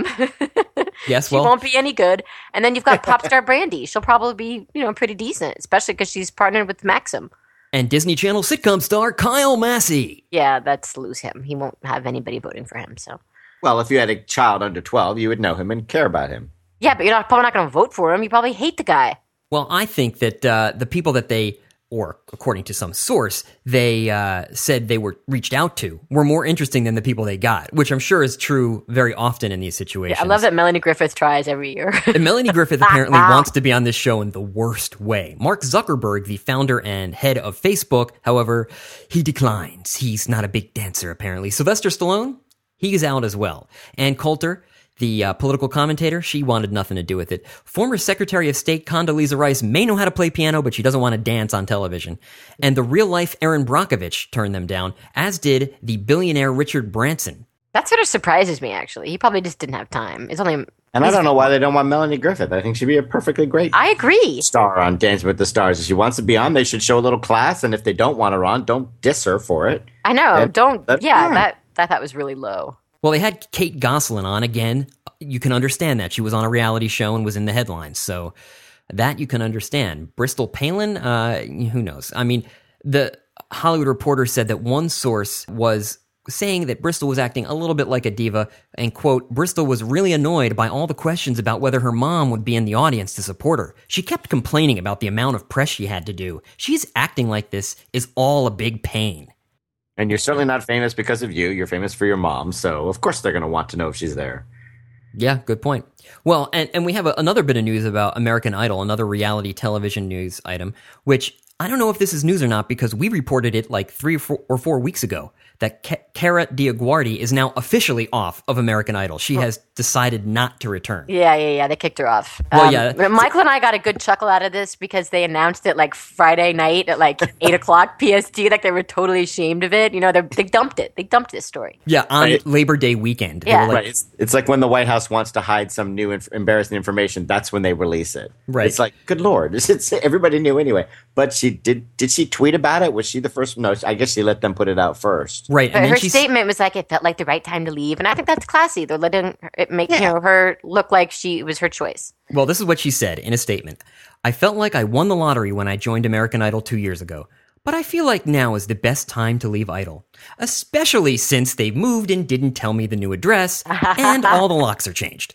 [SPEAKER 1] yes,
[SPEAKER 2] she
[SPEAKER 1] well,
[SPEAKER 2] won't be any good. And then you've got pop star Brandy. She'll probably be, you know, pretty decent, especially because she's partnered with Maxim.
[SPEAKER 1] and Disney Channel sitcom star Kyle Massey.
[SPEAKER 2] Yeah, that's lose him. He won't have anybody voting for him. So
[SPEAKER 3] Well, if you had a child under twelve, you would know him and care about him.
[SPEAKER 2] yeah, but you're not probably not going to vote for him. You probably hate the guy.
[SPEAKER 1] Well, I think that uh, the people that they, or according to some source, they uh, said they were reached out to were more interesting than the people they got, which I'm sure is true very often in these situations.
[SPEAKER 2] I love that Melanie Griffith tries every year.
[SPEAKER 1] And Melanie Griffith apparently wants to be on this show in the worst way. Mark Zuckerberg, the founder and head of Facebook, however, he declines. He's not a big dancer, apparently. Sylvester Stallone, he's out as well. And Coulter, the uh, political commentator, she wanted nothing to do with it. Former Secretary of State Condoleezza Rice may know how to play piano, but she doesn't want to dance on television. And the real-life Aaron Brockovich turned them down, as did the billionaire Richard Branson.
[SPEAKER 2] That sort of surprises me, actually. He probably just didn't have time. It's only.
[SPEAKER 3] And I don't know why they don't want Melanie Griffith. I think she'd be a perfectly great
[SPEAKER 2] I agree.
[SPEAKER 3] star on Dancing with the Stars. If she wants to be on, they should show a little class. And if they don't want her on, don't diss her for it.
[SPEAKER 2] I know.
[SPEAKER 3] That-
[SPEAKER 2] Don't.
[SPEAKER 3] that's
[SPEAKER 2] yeah,
[SPEAKER 3] fine.
[SPEAKER 2] that that that was really low.
[SPEAKER 1] Well, they had Kate Gosselin on again. You can understand that. She was on a reality show and was in the headlines. So that you can understand. Bristol Palin, uh, who knows? I mean, the Hollywood Reporter said that one source was saying that Bristol was acting a little bit like a diva, and quote, Bristol was really annoyed by all the questions about whether her mom would be in the audience to support her. She kept complaining about the amount of press she had to do. She's acting like this is all a big pain.
[SPEAKER 3] And you're certainly not famous because of you. You're famous for your mom, so of course they're going to want to know if she's there.
[SPEAKER 1] Yeah, good point. Well, and, and we have a, another bit of news about American Idol, another reality television news item, which I don't know if this is news or not because we reported it like three or four, or four weeks ago that Ca- Cara DioGuardi is now officially off of American Idol. She has decided not to return.
[SPEAKER 2] Yeah, yeah, yeah. They kicked her off.
[SPEAKER 1] Well,
[SPEAKER 2] um,
[SPEAKER 1] yeah.
[SPEAKER 2] but Michael and I got a good chuckle out of this because they announced it like Friday night at like eight o'clock P S T. Like they were totally ashamed of it. You know, they they dumped it. They dumped this story.
[SPEAKER 1] Yeah, on
[SPEAKER 3] Right.
[SPEAKER 1] Labor Day weekend. They
[SPEAKER 2] Yeah.
[SPEAKER 1] were like,
[SPEAKER 3] Right. It's, it's like when the White House wants to hide some new inf- embarrassing information. That's when they release it.
[SPEAKER 1] Right.
[SPEAKER 3] It's like, good Lord. It's, it's, everybody knew anyway. But she did. Did she tweet about it? Was she the first? No, I guess she let them put it out first.
[SPEAKER 1] right.
[SPEAKER 2] But
[SPEAKER 1] And then
[SPEAKER 2] her
[SPEAKER 1] she
[SPEAKER 2] statement was like it felt like the right time to leave, and I think that's classy. They're letting it make you know her look like she it was her choice.
[SPEAKER 1] Well, this is what she said in a statement. I felt like I won the lottery when I joined American Idol two years ago, but I feel like now is the best time to leave Idol, especially since they've moved and didn't tell me the new address, and all the locks are changed.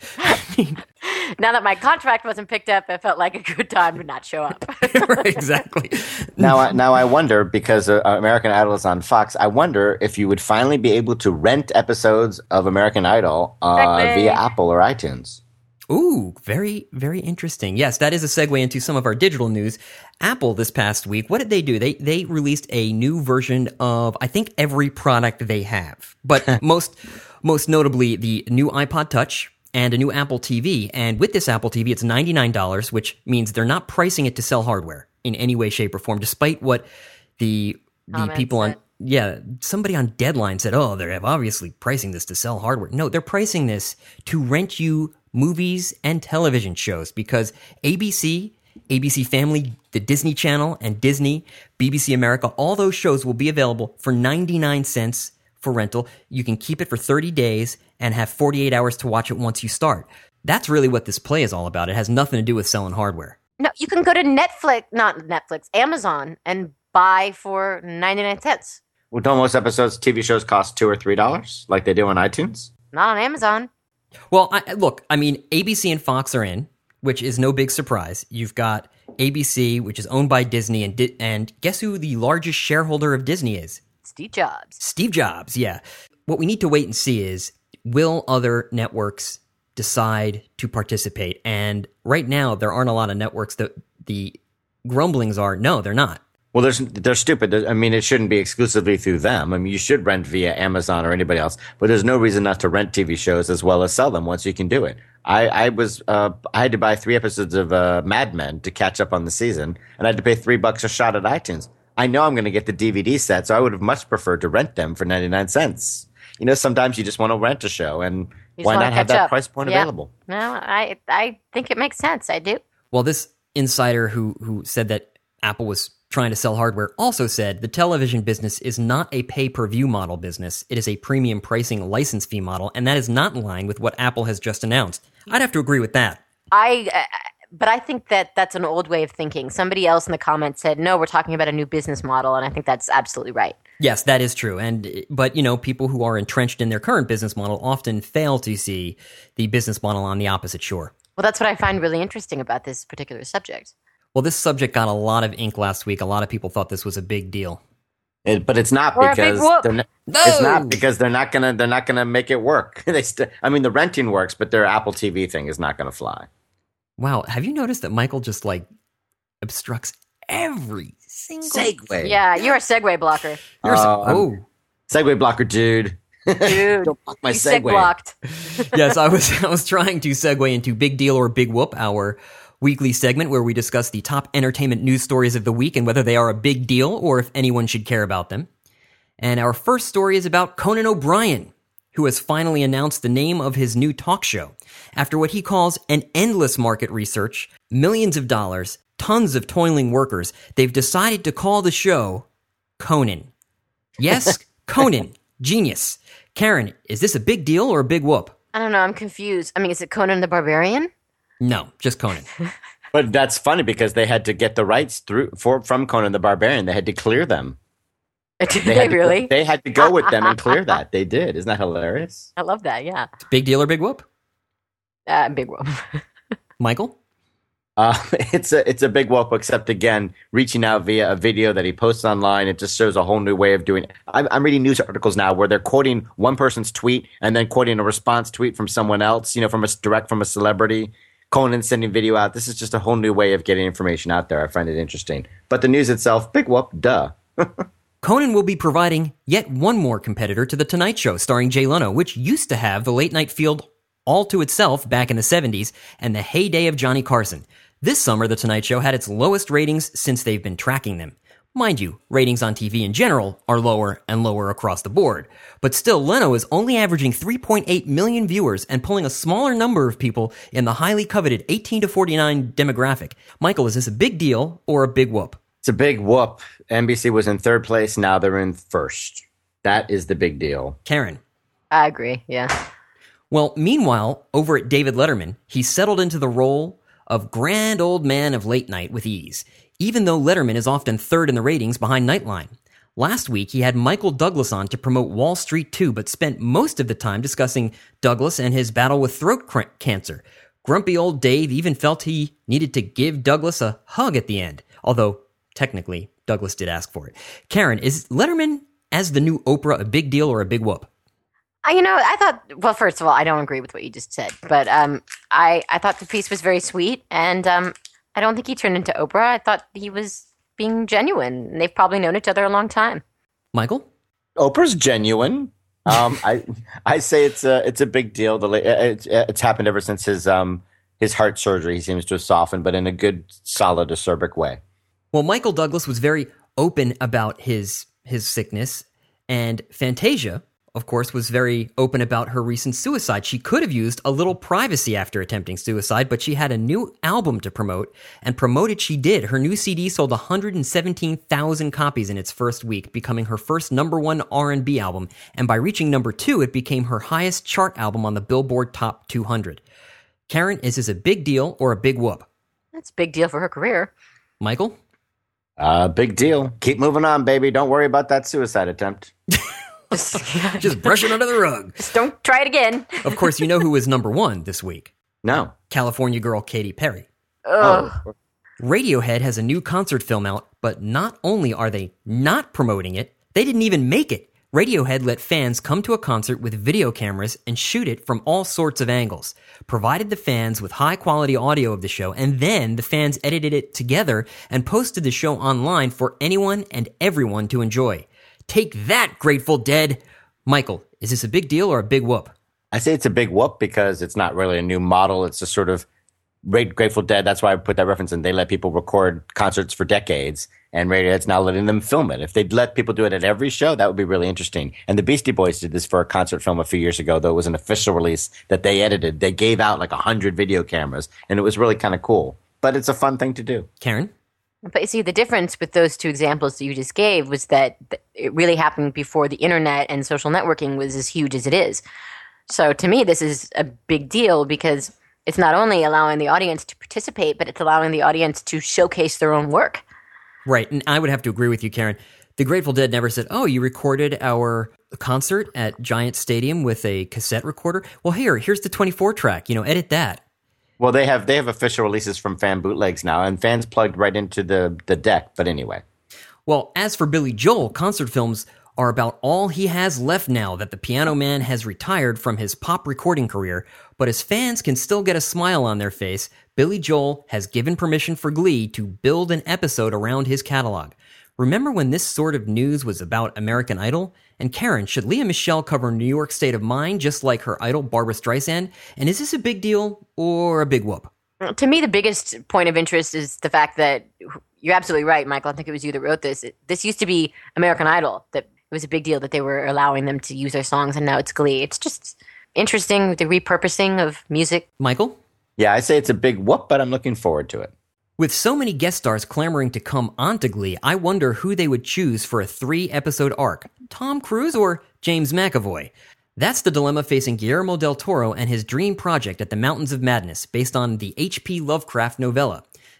[SPEAKER 2] Now that my contract wasn't picked up, it felt like a good time to not show up.
[SPEAKER 1] Right, exactly.
[SPEAKER 3] Now, I, now I wonder, because uh, American Idol is on Fox, I wonder if you would finally be able to rent episodes of American Idol uh,
[SPEAKER 2] Exactly.
[SPEAKER 3] via Apple or iTunes.
[SPEAKER 1] Ooh, very, very interesting. Yes, that is a segue into some of our digital news. Apple this past week, what did they do? They they released a new version of, I think, every product they have. But most most notably, the new iPod Touch and a new Apple T V. And with this Apple T V, it's ninety-nine dollars, which means they're not pricing it to sell hardware in any way, shape, or form, despite what the the
[SPEAKER 2] Comments
[SPEAKER 1] people on
[SPEAKER 2] said.
[SPEAKER 1] yeah, somebody on Deadline said, oh, they're obviously pricing this to sell hardware. No, they're pricing this to rent you movies and television shows because A B C, A B C Family, the Disney Channel, and Disney, B B C America, all those shows will be available for ninety-nine cents for rental. You can keep it for thirty days and have forty-eight hours to watch it once you start. That's really what this play is all about. It has nothing to do with selling hardware.
[SPEAKER 2] No, you can go to Netflix, not Netflix, Amazon, and buy for ninety-nine cents.
[SPEAKER 3] Well, don't most episodes, T V shows cost two or three dollars, like they do on iTunes?
[SPEAKER 2] Not on Amazon.
[SPEAKER 1] Well, I, look, I mean, A B C and Fox are in, which is no big surprise. You've got A B C, which is owned by Disney, and Di- and guess who the largest shareholder of Disney is?
[SPEAKER 2] Steve Jobs.
[SPEAKER 1] Steve Jobs, yeah. What we need to wait and see is, will other networks decide to participate? And right now, there aren't a lot of networks that the grumblings are, no, they're not.
[SPEAKER 3] Well, there's, they're stupid. I mean, it shouldn't be exclusively through them. I mean, you should rent via Amazon or anybody else, but there's no reason not to rent T V shows as well as sell them once you can do it. I, I was, uh, I had to buy three episodes of uh, Mad Men to catch up on the season, and I had to pay three bucks a shot at iTunes. I know I'm going to get the D V D set, so I would have much preferred to rent them for ninety-nine cents. You know, sometimes you just want to rent a show, and
[SPEAKER 2] You just
[SPEAKER 3] why
[SPEAKER 2] wanna
[SPEAKER 3] not have
[SPEAKER 2] catch
[SPEAKER 3] that
[SPEAKER 2] up.
[SPEAKER 3] price point
[SPEAKER 2] Yeah.
[SPEAKER 3] available?
[SPEAKER 2] No, I I think it makes sense. I do.
[SPEAKER 1] Well, this insider who who said that Apple was trying to sell hardware also said the television business is not a pay-per-view model business. It is a premium pricing license fee model, and that is not in line with what Apple has just announced. I'd have to agree with that.
[SPEAKER 2] I, uh, but I think that that's an old way of thinking. Somebody else in the comments said, "No, we're talking about a new business model," and I think that's absolutely right.
[SPEAKER 1] Yes, that is true. And but you know, people who are entrenched in their current business model often fail to see the business model on the opposite shore.
[SPEAKER 2] Well, that's what I find really interesting about this particular subject.
[SPEAKER 1] Well, this subject got a lot of ink last week. A lot of people thought this was a big deal.
[SPEAKER 3] It, but it's not
[SPEAKER 2] Or a big
[SPEAKER 3] because
[SPEAKER 2] whoop.
[SPEAKER 3] they're not,
[SPEAKER 1] No!
[SPEAKER 3] it's not because they're not gonna they're not gonna make it work. They st- I mean, the renting works, but their Apple T V thing is not gonna fly.
[SPEAKER 1] Wow, have you noticed that Michael just like obstructs every single
[SPEAKER 3] Segway.
[SPEAKER 2] Yeah, you're a segue blocker,
[SPEAKER 1] You're so-
[SPEAKER 3] Oh, I'm-
[SPEAKER 1] oh.
[SPEAKER 3] Segway blocker, dude.
[SPEAKER 2] dude.
[SPEAKER 3] Don't block my
[SPEAKER 2] you seg
[SPEAKER 3] Segway.
[SPEAKER 2] blocked.
[SPEAKER 1] Yes, I was I was trying to segue into Big Deal or Big Whoop, our weekly segment where we discuss the top entertainment news stories of the week and whether they are a big deal or if anyone should care about them. And our first story is about Conan O'Brien, who has finally announced the name of his new talk show. After what he calls an endless market research, millions of dollars, tons of toiling workers, they've decided to call the show Conan. Yes, Conan. Genius. Karen, is this a big deal or a big whoop?
[SPEAKER 2] I don't know. I'm confused. I mean, is it Conan the Barbarian?
[SPEAKER 1] No, just Conan.
[SPEAKER 3] But that's funny because they had to get the rights through for from Conan the Barbarian. They had to clear them.
[SPEAKER 2] Did they, they
[SPEAKER 3] to,
[SPEAKER 2] really?
[SPEAKER 3] They had to go with them and clear that. They did. Isn't that hilarious?
[SPEAKER 2] I love that. Yeah.
[SPEAKER 1] Big deal or big whoop?
[SPEAKER 2] Uh, big whoop.
[SPEAKER 1] Michael?
[SPEAKER 3] Uh, it's a it's a big whoop, except again, reaching out via a video that he posts online. It just shows a whole new way of doing it. I'm, I'm reading news articles now where they're quoting one person's tweet and then quoting a response tweet from someone else, you know, from a direct from a celebrity. Conan sending video out. This is just a whole new way of getting information out there. I find it interesting. But the news itself, big whoop, duh.
[SPEAKER 1] Conan will be providing yet one more competitor to The Tonight Show starring Jay Leno, which used to have the late night field all to itself back in the seventies and the heyday of Johnny Carson. This summer, The Tonight Show had its lowest ratings since they've been tracking them. Mind you, ratings on T V in general are lower and lower across the board. But still, Leno is only averaging three point eight million viewers and pulling a smaller number of people in the highly coveted eighteen to forty-nine demographic. Michael, is this a big deal or a big whoop?
[SPEAKER 3] It's a big whoop. N B C was in third place. Now they're in first. That is the big deal.
[SPEAKER 1] Karen?
[SPEAKER 2] I agree, yeah.
[SPEAKER 1] Well, meanwhile, over at David Letterman, he settled into the role of grand old man of late night with ease, even though Letterman is often third in the ratings behind Nightline. Last week, he had Michael Douglas on to promote Wall Street two, but spent most of the time discussing Douglas and his battle with throat cr- cancer. Grumpy old Dave even felt he needed to give Douglas a hug at the end, although technically Douglas did ask for it. Karen, is Letterman as the new Oprah a big deal or a big whoop?
[SPEAKER 2] Uh, you know, I thought, well, first of all, I don't agree with what you just said, but um, I, I thought the piece was very sweet, and um, I don't think he turned into Oprah. I thought he was being genuine, and they've probably known each other a long time.
[SPEAKER 1] Michael?
[SPEAKER 3] Oprah's genuine. Um, I I say it's a it's a big deal. The it's, it's happened ever since his um his heart surgery. He seems to have softened, but in a good, solid, acerbic way.
[SPEAKER 1] Well, Michael Douglas was very open about his his sickness, and Fantasia, of course, was very open about her recent suicide. She could have used a little privacy after attempting suicide, but she had a new album to promote, and promoted she did. Her new C D sold one hundred seventeen thousand copies in its first week, becoming her first number one R and B album, and by reaching number two, it became her highest chart album on the Billboard Top two hundred. Karen, is this a big deal or a big whoop?
[SPEAKER 2] That's a big deal for her career.
[SPEAKER 1] Michael?
[SPEAKER 3] Uh, big deal. Keep moving on, baby. Don't worry about that suicide attempt.
[SPEAKER 1] Just brush it under the rug.
[SPEAKER 2] Just don't try it again.
[SPEAKER 1] Of course, you know who was number one this week.
[SPEAKER 3] No.
[SPEAKER 1] California girl Katy Perry.
[SPEAKER 2] Ugh.
[SPEAKER 3] Oh.
[SPEAKER 1] Radiohead has a new concert film out, but not only are they not promoting it, they didn't even make it. Radiohead let fans come to a concert with video cameras and shoot it from all sorts of angles, provided the fans with high-quality audio of the show, and then the fans edited it together and posted the show online for anyone and everyone to enjoy. Take that, Grateful Dead! Michael, is this a big deal or a big whoop?
[SPEAKER 3] I say it's a big whoop because it's not really a new model. It's just sort of Grateful Dead. That's why I put that reference in. They let people record concerts for decades, and Radiohead's now letting them film it. If they'd let people do it at every show, that would be really interesting. And the Beastie Boys did this for a concert film a few years ago, though it was an official release that they edited. They gave out like one hundred video cameras, and it was really kind of cool. But it's a fun thing to do.
[SPEAKER 1] Karen?
[SPEAKER 2] But you see, the difference with those two examples that you just gave was that it really happened before the internet and social networking was as huge as it is. So to me, this is a big deal because it's not only allowing the audience to participate, but it's allowing the audience to showcase their own work.
[SPEAKER 1] Right, and I would have to agree with you, Karen. The Grateful Dead never said, oh, you recorded our concert at Giant Stadium with a cassette recorder? Well, here, here's the twenty-four track, you know, edit that.
[SPEAKER 3] Well, they have they have official releases from fan bootlegs now, and fans plugged right into the, the deck. But anyway.
[SPEAKER 1] Well, as for Billy Joel, concert films are about all he has left now that the Piano Man has retired from his pop recording career, but his fans can still get a smile on their face. Billy Joel has given permission for Glee to build an episode around his catalog. Remember when this sort of news was about American Idol? And Karen, should Lea Michele cover New York State of Mind just like her idol Barbra Streisand? And is this a big deal or a big whoop?
[SPEAKER 2] To me, the biggest point of interest is the fact that you're absolutely right, Michael. I think it was you that wrote this. It, this used to be American Idol. That it was a big deal that they were allowing them to use their songs, and now it's Glee. It's just interesting, the repurposing of music.
[SPEAKER 1] Michael?
[SPEAKER 3] Yeah, I say it's a big whoop, but I'm looking forward to it.
[SPEAKER 1] With so many guest stars clamoring to come onto Glee, I wonder who they would choose for a three-episode arc. Tom Cruise or James McAvoy? That's the dilemma facing Guillermo del Toro and his dream project at the Mountains of Madness, based on the H P Lovecraft novella.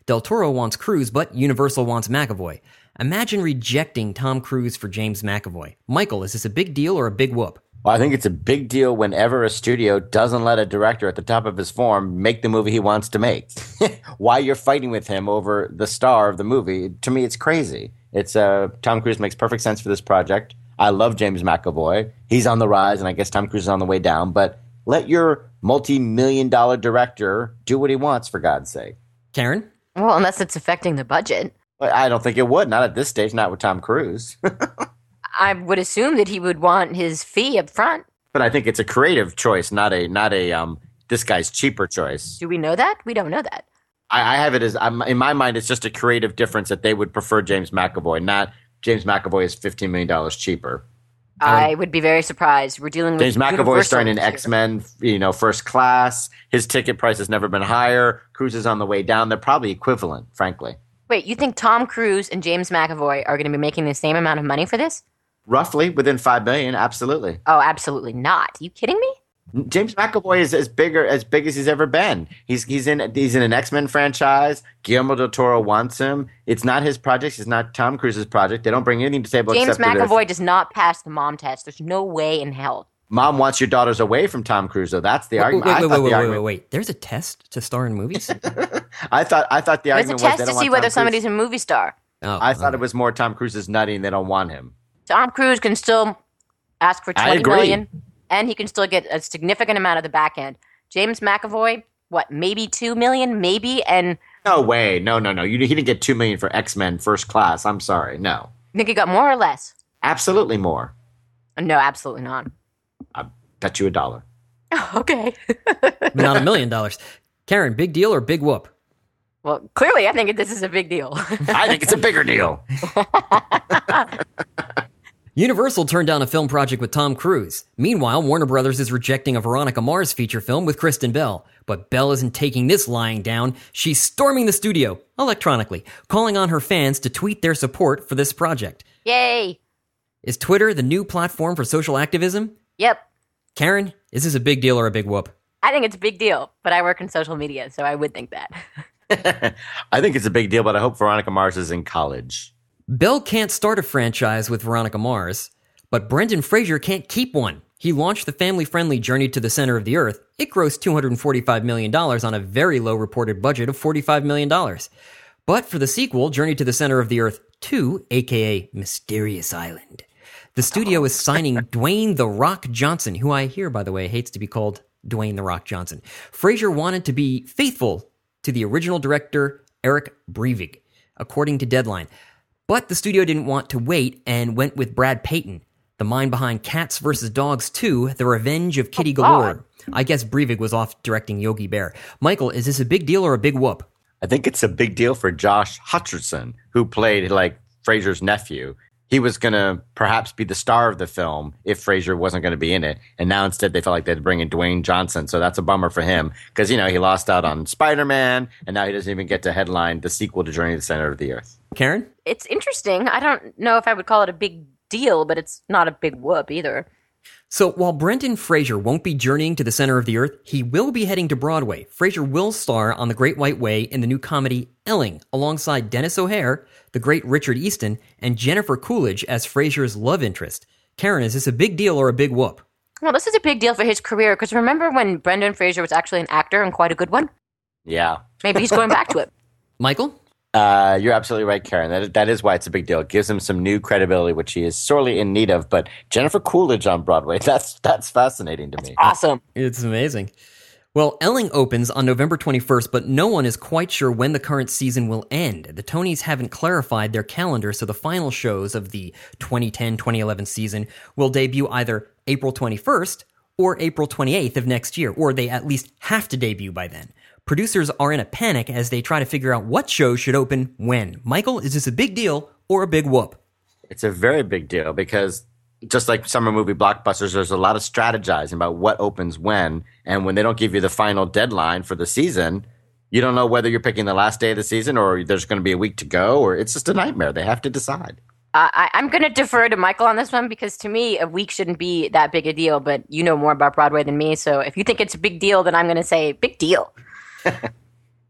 [SPEAKER 1] Del Toro wants Cruise, but Universal wants McAvoy. Imagine rejecting Tom Cruise for James McAvoy. Michael, is this a big deal or a big whoop?
[SPEAKER 3] Well, I think it's a big deal whenever a studio doesn't let a director at the top of his form make the movie he wants to make. Why you're fighting with him over the star of the movie, to me, it's crazy. It's uh, Tom Cruise makes perfect sense for this project. I love James McAvoy. He's on the rise, and I guess Tom Cruise is on the way down. But let your multi-million dollar director do what he wants, for God's sake.
[SPEAKER 1] Karen?
[SPEAKER 2] Well, unless it's affecting the budget.
[SPEAKER 3] I don't think it would. Not at this stage. Not with Tom Cruise.
[SPEAKER 2] I would assume that he would want his fee up front.
[SPEAKER 3] But I think it's a creative choice, not a not a um. This guy's cheaper choice.
[SPEAKER 2] Do we know that? We don't know that.
[SPEAKER 3] I, I have it as I'm, in my mind. It's just a creative difference that they would prefer James McAvoy, not James McAvoy is fifteen million dollars cheaper.
[SPEAKER 2] I would be very surprised. We're dealing with
[SPEAKER 3] James McAvoy is starring in
[SPEAKER 2] here.
[SPEAKER 3] X-Men, you know, first class. His ticket price has never been higher. Cruise is on the way down. They're probably equivalent, frankly.
[SPEAKER 2] Wait, you think Tom Cruise and James McAvoy are going to be making the same amount of money for this?
[SPEAKER 3] Roughly within five million, absolutely.
[SPEAKER 2] Oh, absolutely not. Are you kidding me?
[SPEAKER 3] James McAvoy is as bigger as big as he's ever been. He's he's in he's in an X-Men franchise. Guillermo del Toro wants him. It's not his project. It's not Tom Cruise's project. They don't bring anything to the table.
[SPEAKER 2] James
[SPEAKER 3] except
[SPEAKER 2] McAvoy does not pass the mom test. There's no way in hell.
[SPEAKER 3] Mom wants your daughters away from Tom Cruise, though. That's the
[SPEAKER 1] Wait,
[SPEAKER 3] argument.
[SPEAKER 1] wait,
[SPEAKER 3] I
[SPEAKER 1] wait,
[SPEAKER 3] thought
[SPEAKER 1] wait,
[SPEAKER 3] the
[SPEAKER 1] wait,
[SPEAKER 3] argument.
[SPEAKER 1] wait, wait. There's a test to star in movies?
[SPEAKER 3] I thought I thought the
[SPEAKER 2] There's a
[SPEAKER 3] argument was
[SPEAKER 2] test
[SPEAKER 3] they
[SPEAKER 2] to
[SPEAKER 3] don't want
[SPEAKER 2] see
[SPEAKER 3] Tom
[SPEAKER 2] whether
[SPEAKER 3] Cruise.
[SPEAKER 2] somebody's a movie star.
[SPEAKER 1] Oh,
[SPEAKER 3] I thought
[SPEAKER 1] okay.
[SPEAKER 3] it was more Tom Cruise is nutty and they don't want him.
[SPEAKER 2] Tom Cruise can still ask for
[SPEAKER 3] I
[SPEAKER 2] twenty
[SPEAKER 3] agree.
[SPEAKER 2] million, and he can still get a significant amount of the back end. James McAvoy, what, maybe two million, maybe, and
[SPEAKER 3] No way. No, no, no. You, he didn't get two million for X-Men First Class. I'm sorry. No.
[SPEAKER 2] you think he got more or less?
[SPEAKER 3] Absolutely more.
[SPEAKER 2] No, absolutely not.
[SPEAKER 3] I bet you a dollar.
[SPEAKER 2] Okay.
[SPEAKER 1] But not a million dollars. Karen, big deal or big whoop?
[SPEAKER 2] Well, clearly, I think this is a big deal.
[SPEAKER 3] I think it's a bigger deal.
[SPEAKER 1] Universal turned down a film project with Tom Cruise. Meanwhile, Warner Brothers is rejecting a Veronica Mars feature film with Kristen Bell. But Bell isn't taking this lying down. She's storming the studio, electronically, calling on her fans to tweet their support for this project.
[SPEAKER 2] Yay.
[SPEAKER 1] Is Twitter the new platform for social activism?
[SPEAKER 2] Yep.
[SPEAKER 1] Karen, is this a big deal or a big whoop?
[SPEAKER 2] I think it's a big deal, but I work in social media, so I would think that.
[SPEAKER 3] I think it's a big deal, but I hope Veronica Mars is in college.
[SPEAKER 1] Bell can't start a franchise with Veronica Mars, but Brendan Fraser can't keep one. He launched the family-friendly Journey to the Center of the Earth. It grossed two hundred forty-five million dollars on a very low reported budget of forty-five million dollars. But for the sequel, Journey to the Center of the Earth two, aka Mysterious Island, the studio is signing Dwayne The Rock Johnson, who I hear, by the way, hates to be called Dwayne The Rock Johnson. Fraser wanted to be faithful to the original director, Eric Breivik, according to Deadline. But the studio didn't want to wait and went with Brad Payton, the mind behind Cats versus. Dogs two, The Revenge of Kitty
[SPEAKER 2] Oh,
[SPEAKER 1] Galore.
[SPEAKER 2] God.
[SPEAKER 1] I guess Breivik was off directing Yogi Bear. Michael, is this a big deal or a big whoop?
[SPEAKER 3] I think it's a big deal for Josh Hutcherson, who played like Fraser's nephew. He was going to perhaps be the star of the film if Fraser wasn't going to be in it. And now instead they felt like they'd bring in Dwayne Johnson. So that's a bummer for him because, you know, he lost out on Spider-Man and now he doesn't even get to headline the sequel to Journey to the Center of the Earth.
[SPEAKER 1] Karen?
[SPEAKER 2] It's interesting. I don't know if I would call it a big deal, but it's not a big whoop either.
[SPEAKER 1] So while Brendan Fraser won't be journeying to the center of the earth, he will be heading to Broadway. Fraser will star on The Great White Way in the new comedy Elling, alongside Dennis O'Hare, the great Richard Easton, and Jennifer Coolidge as Fraser's love interest. Karen, is this a big deal or a big whoop?
[SPEAKER 2] Well, this is a big deal for his career because remember when Brendan Fraser was actually an actor and quite a good one?
[SPEAKER 3] Yeah.
[SPEAKER 2] Maybe he's going back to it.
[SPEAKER 1] Michael?
[SPEAKER 3] Uh, you're absolutely right, Karen. That that is why it's a big deal. It gives him some new credibility, which he is sorely in need of. But Jennifer Coolidge on Broadway, that's that's fascinating to me.
[SPEAKER 2] Awesome.
[SPEAKER 1] It's amazing. Well, Elling opens on November twenty-first, but no one is quite sure when the current season will end. The Tonys haven't clarified their calendar, so the final shows of the twenty ten twenty eleven season will debut either April twenty-first or April twenty-eighth of next year, or they at least have to debut by then. Producers are in a panic as they try to figure out what shows should open when. Michael, is this a big deal or a big whoop?
[SPEAKER 3] It's a very big deal because just like summer movie blockbusters, there's a lot of strategizing about what opens when. And when they don't give you the final deadline for the season, you don't know whether you're picking the last day of the season or there's going to be a week to go, or it's just a nightmare. They have to decide.
[SPEAKER 2] Uh, I, I'm going to defer to Michael on this one because to me, a week shouldn't be that big a deal, but you know more about Broadway than me. So if you think it's a big deal, then I'm going to say big deal.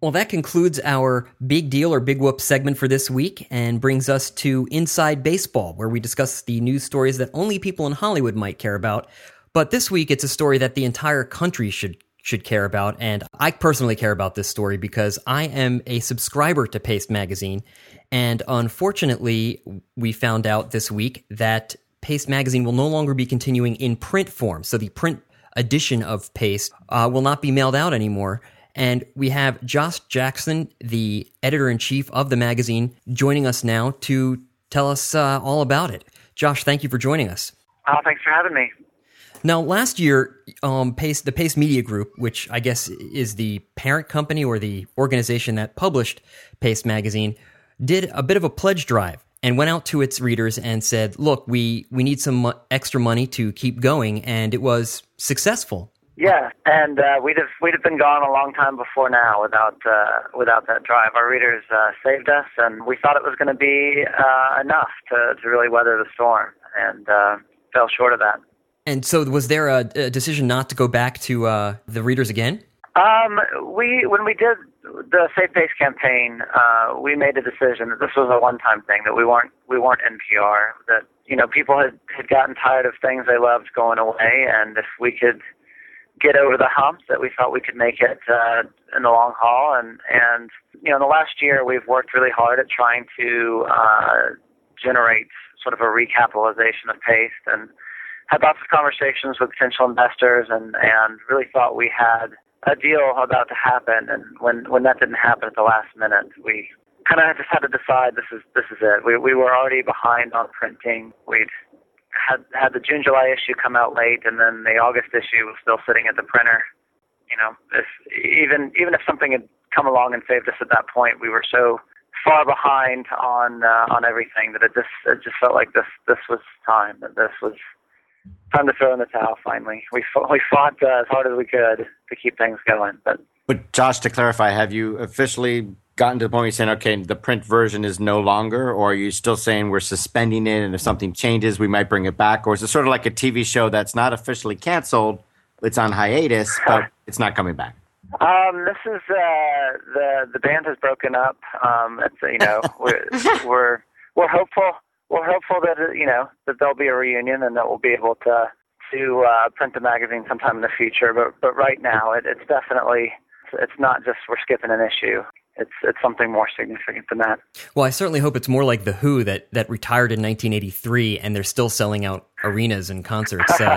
[SPEAKER 1] Well, that concludes our Big Deal or Big Whoop segment for this week and brings us to Inside Baseball, where we discuss the news stories that only people in Hollywood might care about. But this week, it's a story that the entire country should should care about, and I personally care about this story because I am a subscriber to Paste Magazine, and unfortunately, we found out this week that Paste Magazine will no longer be continuing in print form, so the print edition of Paste uh, will not be mailed out anymore. And we have Josh Jackson, the editor-in-chief of the magazine, joining us now to tell us uh, all about it. Josh, thank you for joining us.
[SPEAKER 5] Oh, thanks for having me.
[SPEAKER 1] Now, last year, um, Paste, the Paste Media Group, which I guess is the parent company or the organization that published Paste Magazine, did a bit of a pledge drive and went out to its readers and said, look, we, we need some mo- extra money to keep going, and it was successful.
[SPEAKER 5] Yeah, and uh, we'd have we'd have been gone a long time before now without uh, without that drive. Our readers uh, saved us, and we thought it was going to be uh, enough to, to really weather the storm, and uh, fell short of that.
[SPEAKER 1] And so was there a, a decision not to go back to uh, the readers again?
[SPEAKER 5] Um, we when we did the Safe Paste campaign, uh, we made a decision that this was a one-time thing, that we weren't we weren't N P R, that you know people had, had gotten tired of things they loved going away, and if we could get over the hump, that we thought we could make it uh, in the long haul. And, and, you know, in the last year, we've worked really hard at trying to uh, generate sort of a recapitalization of Paste, and had lots of conversations with potential investors, and, and really thought we had a deal about to happen. And when, when that didn't happen at the last minute, we kind of just had to decide this is this is it. We, we were already behind on printing. We'd had had the June July issue come out late, and then the August issue was still sitting at the printer. You know, if even even if something had come along and saved us at that point, we were so far behind on uh, on everything that it just it just felt like this this was time. That this was time to throw in the towel. Finally, we fought, we fought uh, as hard as we could to keep things going. But
[SPEAKER 3] but Josh, to clarify, have you officially gotten to the point where you're saying, okay, the print version is no longer, or are you still saying we're suspending it, and if something changes, we might bring it back? Or is it sort of like a T V show that's not officially canceled, it's on hiatus, but it's not coming back?
[SPEAKER 5] Um, this is uh, the the band has broken up. Um, it's you know we're we're we're hopeful we're hopeful that you know that there'll be a reunion and that we'll be able to to uh, print the magazine sometime in the future. But but right now it, it's definitely it's not just we're skipping an issue. It's it's something more significant than that.
[SPEAKER 1] Well, I certainly hope it's more like The Who that, that retired in nineteen eighty-three and they're still selling out arenas and concerts. Uh,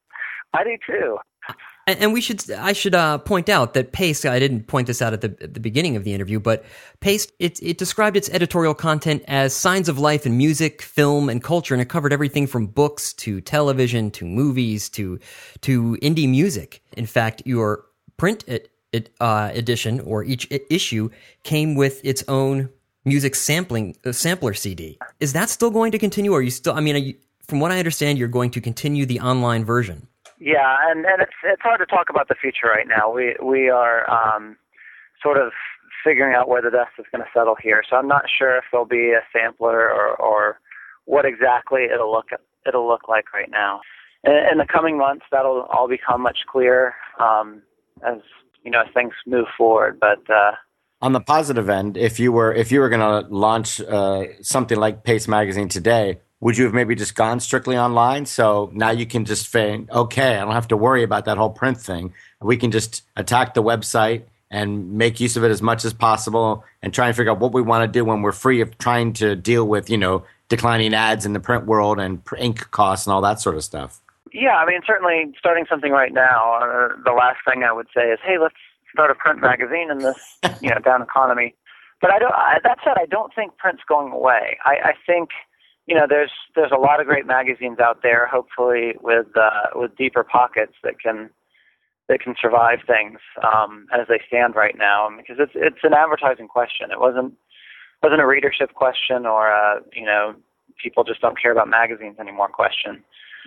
[SPEAKER 5] I do too.
[SPEAKER 1] And, and we should I should uh, point out that Paste, I didn't point this out at the, at the beginning of the interview, but Paste, it, it described its editorial content as signs of life in music, film, and culture, and it covered everything from books to television to movies to to indie music. In fact, your print it It, uh, edition or each I- issue came with its own music sampling uh, sampler C D. Is that still going to continue? Or are you still? I mean, are you, from what I understand, you're going to continue the online version.
[SPEAKER 5] Yeah, and, and it's it's hard to talk about the future right now. We we are um, sort of figuring out where the dust is going to settle here. So I'm not sure if there'll be a sampler or, or what exactly it'll look it'll look like right now. In, in the coming months, that'll all become much clearer um, as. You know, as things move forward. But uh,
[SPEAKER 3] on the positive end, if you were if you were going to launch uh, something like Paste Magazine today, would you have maybe just gone strictly online? So now you can just say, okay, I don't have to worry about that whole print thing. We can just attack the website and make use of it as much as possible, and try and figure out what we want to do when we're free of trying to deal with, you know, declining ads in the print world and ink costs and all that sort of stuff.
[SPEAKER 5] Yeah, I mean, certainly starting something right now, uh, the last thing I would say is, hey, let's start a print magazine in this, you know, down economy. But I don't. I, that said, I don't think print's going away. I, I think, you know, there's there's a lot of great magazines out there, hopefully with uh, with deeper pockets that can that can survive things um, as they stand right now. Because it's it's an advertising question. It wasn't wasn't a readership question or a, you know, people just don't care about magazines anymore question.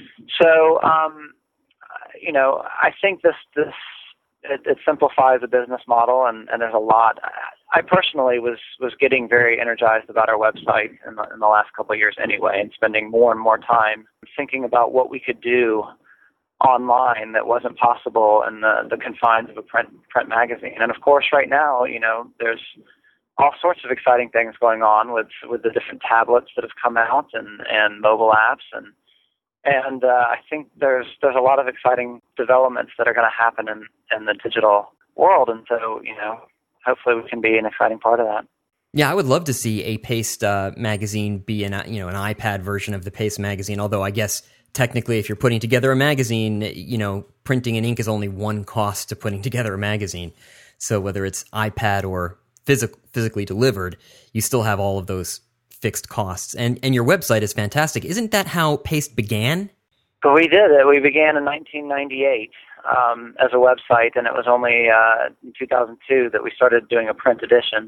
[SPEAKER 5] So, um, you know, I think this this it, it simplifies the business model, and, and there's a lot. I personally was, was getting very energized about our website in the, in the last couple of years anyway, and spending more and more time thinking about what we could do online that wasn't possible in the, the confines of a print print magazine. And of course, right now, you know, there's all sorts of exciting things going on with, with the different tablets that have come out and, and mobile apps, and and uh, I think there's there's a lot of exciting developments that are going to happen in, in the digital world, and so you know, hopefully we can be an exciting part of that.
[SPEAKER 1] Yeah, I would love to see a Paste uh, magazine be an you know an iPad version of the Paste magazine. Although I guess technically, if you're putting together a magazine, you know, printing and ink is only one cost to putting together a magazine. So whether it's iPad or phys- physically delivered, you still have all of those fixed costs. And and your website is fantastic. Isn't that how Paste began?
[SPEAKER 5] But we did it. We began in nineteen ninety-eight um, as a website, and it was only uh, in two thousand two that we started doing a print edition.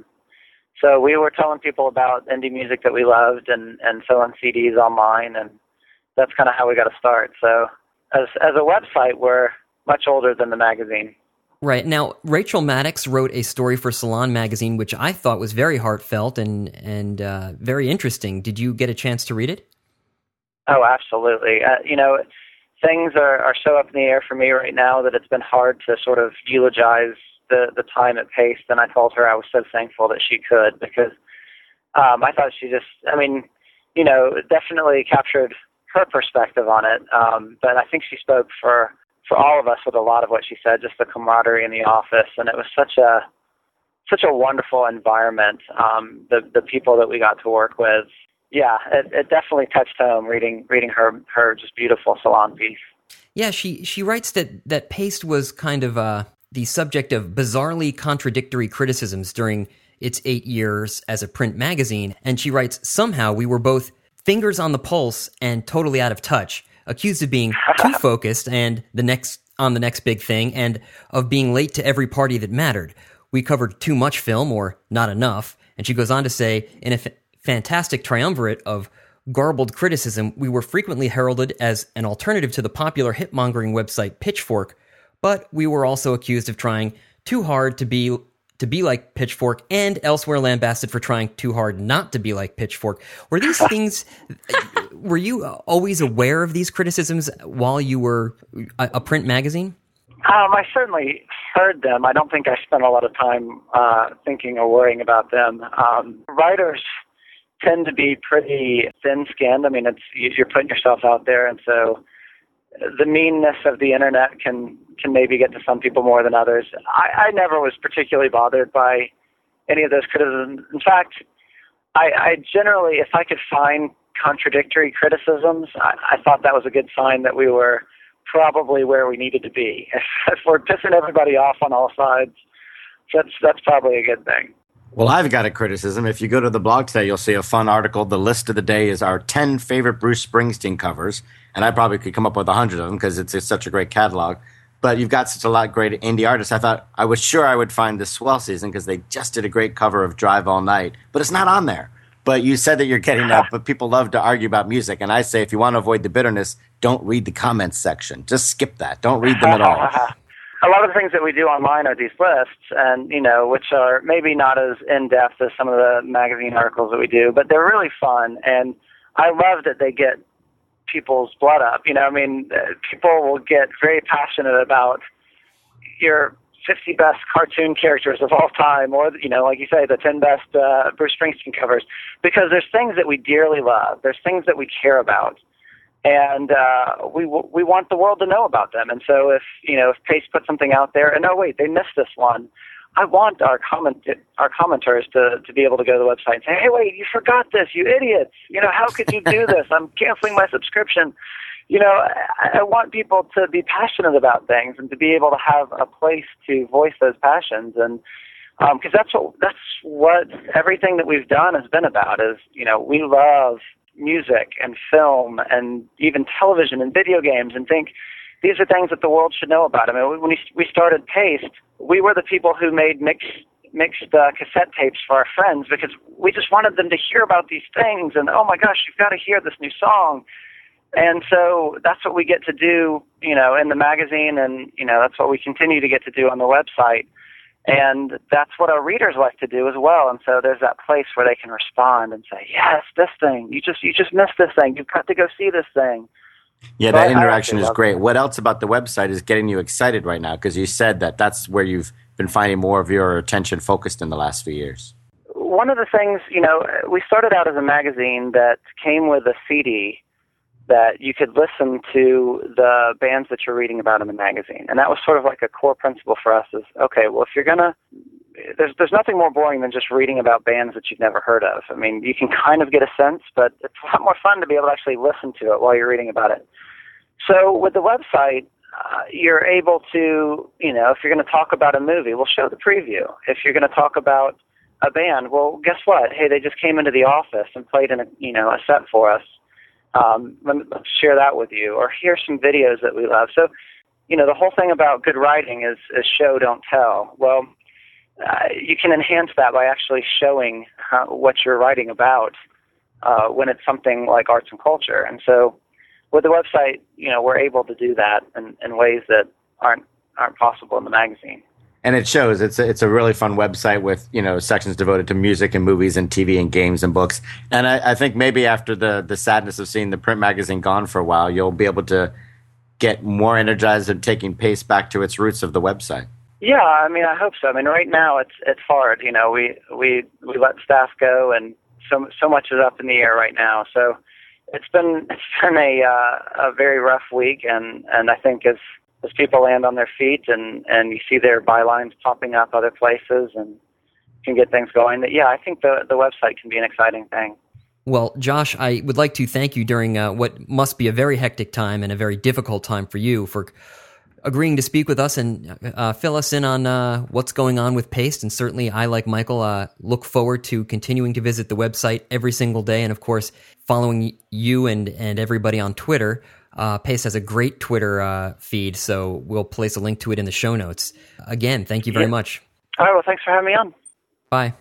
[SPEAKER 5] So we were telling people about indie music that we loved and, and selling C Ds online, and that's kind of how we got to start. So as as a website, we're much older than the magazine.
[SPEAKER 1] Right. Now, Rachel Maddox wrote a story for Salon magazine, which I thought was very heartfelt and, and uh, very interesting. Did you get a chance to read it?
[SPEAKER 5] Oh, absolutely. Uh, you know, things are, are so up in the air for me right now that it's been hard to sort of eulogize the, the time at Paste, and I told her I was so thankful that she could, because um, I thought she just, I mean, you know, definitely captured her perspective on it, um, but I think she spoke for, for all of us with a lot of what she said, just the camaraderie in the office, and it was such a such a wonderful environment, um, the the people that we got to work with. Yeah, it, it definitely touched home reading reading her her just beautiful Salon piece.
[SPEAKER 1] Yeah, she she writes that that Paste was kind of uh, the subject of bizarrely contradictory criticisms during its eight years as a print magazine, and she writes, somehow we were both fingers on the pulse and totally out of touch, accused of being too focused and the next on the next big thing, and of being late to every party that mattered. We covered too much film or not enough. And she goes on to say, in a f- fantastic triumvirate of garbled criticism, we were frequently heralded as an alternative to the popular hit-mongering website Pitchfork, but we were also accused of trying too hard to be to be like Pitchfork, and elsewhere lambasted for trying too hard not to be like Pitchfork. Were these things, were you always aware of these criticisms while you were a, a print magazine?
[SPEAKER 5] Um, I certainly heard them. I don't think I spent a lot of time uh, thinking or worrying about them. Um, writers tend to be pretty thin-skinned. I mean, it's you're putting yourself out there, and so the meanness of the internet can can maybe get to some people more than others. I, I never was particularly bothered by any of those criticisms. In fact, I, I generally, if I could find contradictory criticisms, I, I thought that was a good sign that we were probably where we needed to be. If, if we're pissing everybody off on all sides, that's that's probably a good thing.
[SPEAKER 3] Well, I've got a criticism. If you go to the blog today, you'll see a fun article. The list of the day is our ten favorite Bruce Springsteen covers, and I probably could come up with a hundred of them because it's, it's such a great catalog. But you've got such a lot of great indie artists. I thought I was sure I would find this Swell Season because they just did a great cover of Drive All Night, but it's not on there. But you said that you're getting that, but people love to argue about music, and I say if you want to avoid the bitterness, don't read the comments section. Just skip that. Don't read them at all.
[SPEAKER 5] A lot of the things that we do online are these lists, and you know, which are maybe not as in depth as some of the magazine articles that we do, but they're really fun, and I love that they get people's blood up. You know, I mean, people will get very passionate about your fifty best cartoon characters of all time, or you know, like you say, the ten best uh, Bruce Springsteen covers, because there's things that we dearly love, there's things that we care about. And uh, we we want the world to know about them. And so if, you know, if Paste puts something out there, and oh, wait, they missed this one, I want our comment our commenters to, to be able to go to the website and say, hey, wait, you forgot this, you idiots. You know, how could you do this? I'm canceling my subscription. You know, I, I want people to be passionate about things and to be able to have a place to voice those passions. And because um, that's what that's what everything that we've done has been about is, you know, we love music and film and even television and video games, and think these are things that the world should know about. I mean, when we, we started Paste, we were the people who made mixed mixed uh, cassette tapes for our friends because we just wanted them to hear about these things, and oh my gosh, you've got to hear this new song. And so that's what we get to do, you know, in the magazine, and you know, that's what we continue to get to do on the website. And that's what our readers like to do as well. And so there's that place where they can respond and say, yes, this thing, you just you just missed this thing. You've got to go see this thing.
[SPEAKER 3] Yeah,
[SPEAKER 5] So
[SPEAKER 3] that
[SPEAKER 5] I- I
[SPEAKER 3] interaction
[SPEAKER 5] actually
[SPEAKER 3] is
[SPEAKER 5] love
[SPEAKER 3] great.
[SPEAKER 5] it.
[SPEAKER 3] What else about the website is getting you excited right now? Because you said that that's where you've been finding more of your attention focused in the last few years.
[SPEAKER 5] One of the things, you know, we started out as a magazine that came with a C D that you could listen to the bands that you're reading about in the magazine. And that was sort of like a core principle for us is, okay, well, if you're going to, there's there's nothing more boring than just reading about bands that you've never heard of. I mean, you can kind of get a sense, but it's a lot more fun to be able to actually listen to it while you're reading about it. So with the website, uh, you're able to, you know, if you're going to talk about a movie, we'll show the preview. If you're going to talk about a band, well, guess what? Hey, they just came into the office and played in a, you know, a set for us. Um, let me, let's share that with you. Or here's some videos that we love. So, you know, the whole thing about good writing is, is show, don't tell. Well, uh, you can enhance that by actually showing how, what you're writing about uh, when it's something like arts and culture. And so with the website, you know, we're able to do that in, in ways that aren't aren't possible in the magazine.
[SPEAKER 3] And it shows. It's a, it's a really fun website with, you know, sections devoted to music and movies and T V and games and books. And I, I think maybe after the, the sadness of seeing the print magazine gone for a while, you'll be able to get more energized and taking Paste back to its roots of the website.
[SPEAKER 5] Yeah, I mean, I hope so. I mean, right now it's it's hard. You know, we we we let staff go, and so so much is up in the air right now. So it's been it's been a uh, a very rough week, and, and I think as as people land on their feet and, and you see their bylines popping up other places and can get things going, that yeah, I think the the website can be an exciting thing.
[SPEAKER 1] Well, Josh, I would like to thank you during uh, what must be a very hectic time and a very difficult time for you for agreeing to speak with us and uh, fill us in on uh, what's going on with Paste. And certainly I, like Michael, uh, look forward to continuing to visit the website every single day and, of course, following you and, and everybody on Twitter. Uh, Paste has a great Twitter uh, feed, so we'll place a link to it in the show notes. Again, thank you very
[SPEAKER 5] Yeah.
[SPEAKER 1] much.
[SPEAKER 5] All right, well, thanks for having me on.
[SPEAKER 1] Bye.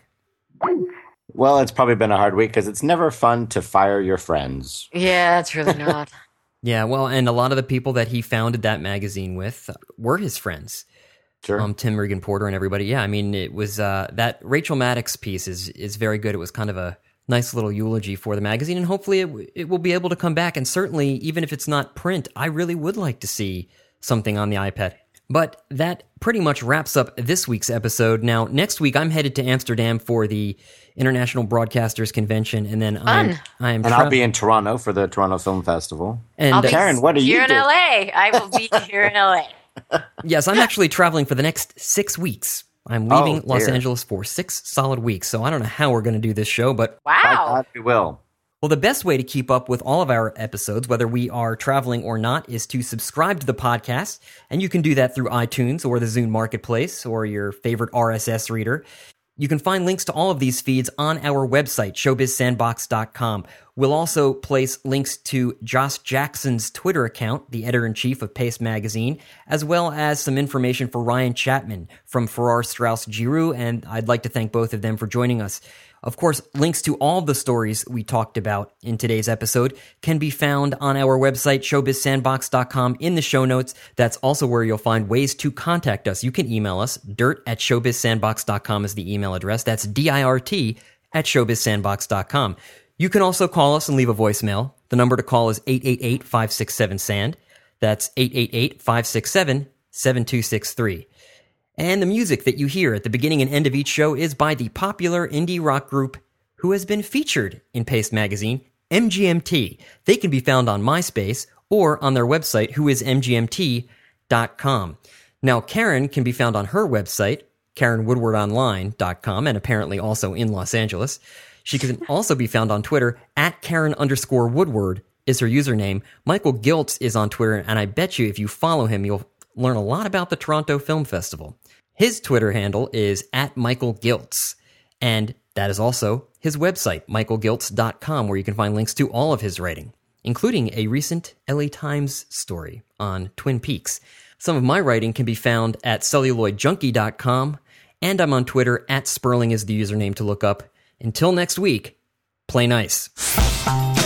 [SPEAKER 3] Well, it's probably been a hard week because it's never fun to fire your friends.
[SPEAKER 2] Yeah, it's really not.
[SPEAKER 1] Yeah, well, and a lot of the people that he founded that magazine with were his friends.
[SPEAKER 3] Sure.
[SPEAKER 1] Um, Tim Regan Porter and everybody. Yeah, I mean, it was uh, that Rachel Maddox piece is is very good. It was kind of a nice little eulogy for the magazine, and hopefully it, it will be able to come back. And certainly, even if it's not print, I really would like to see something on the iPad. But that pretty much wraps up this week's episode. Now, next week, I'm headed to Amsterdam for the International Broadcasters Convention, and then I'm,
[SPEAKER 2] Fun.
[SPEAKER 1] I am
[SPEAKER 3] And
[SPEAKER 1] tra-
[SPEAKER 3] I'll be in Toronto for the Toronto Film Festival.
[SPEAKER 1] and
[SPEAKER 2] I'll be
[SPEAKER 3] Karen, what do you
[SPEAKER 2] here in
[SPEAKER 3] do?
[SPEAKER 2] L A. I will be here in L A.
[SPEAKER 1] yes, I'm actually traveling for the next six weeks. I'm leaving
[SPEAKER 3] Oh,
[SPEAKER 1] Los
[SPEAKER 3] dear.
[SPEAKER 1] Angeles for six solid weeks, so I don't know how we're going to do this show, but
[SPEAKER 3] By
[SPEAKER 2] Wow.
[SPEAKER 3] God, we will.
[SPEAKER 1] well, the best way to keep up with all of our episodes, whether we are traveling or not, is to subscribe to the podcast, and you can do that through iTunes or the Zune Marketplace or your favorite R S S reader. You can find links to all of these feeds on our website, showbiz sandbox dot com. We'll also place links to Josh Jackson's Twitter account, the editor-in-chief of Paste Magazine, as well as some information for Ryan Chapman from Farrar Straus Giroux, and I'd like to thank both of them for joining us. Of course, links to all the stories we talked about in today's episode can be found on our website, showbiz sandbox dot com, in the show notes. That's also where you'll find ways to contact us. You can email us. dirt at showbiz sandbox dot com is the email address. That's D I R T at showbiz sandbox dot com. You can also call us and leave a voicemail. The number to call is eight eight eight, five six seven, S A N D. That's eight eight eight, five six seven, seven two six three. And the music that you hear at the beginning and end of each show is by the popular indie rock group who has been featured in Paste Magazine, M G M T. They can be found on MySpace or on their website, who is m g m t dot com. Now, Karen can be found on her website, karen woodward online dot com, and apparently also in Los Angeles. She can also be found on Twitter, at Karen underscore Woodward is her username. Michael Giltz is on Twitter, and I bet you if you follow him, you'll learn a lot about the Toronto Film Festival. His Twitter handle is at Michael Giltz, and that is also his website, michael giltz dot com, where you can find links to all of his writing, including a recent L A Times story on Twin Peaks. Some of my writing can be found at celluloid junkie dot com, and I'm on Twitter, at Sperling is the username to look up. Until next week, play nice.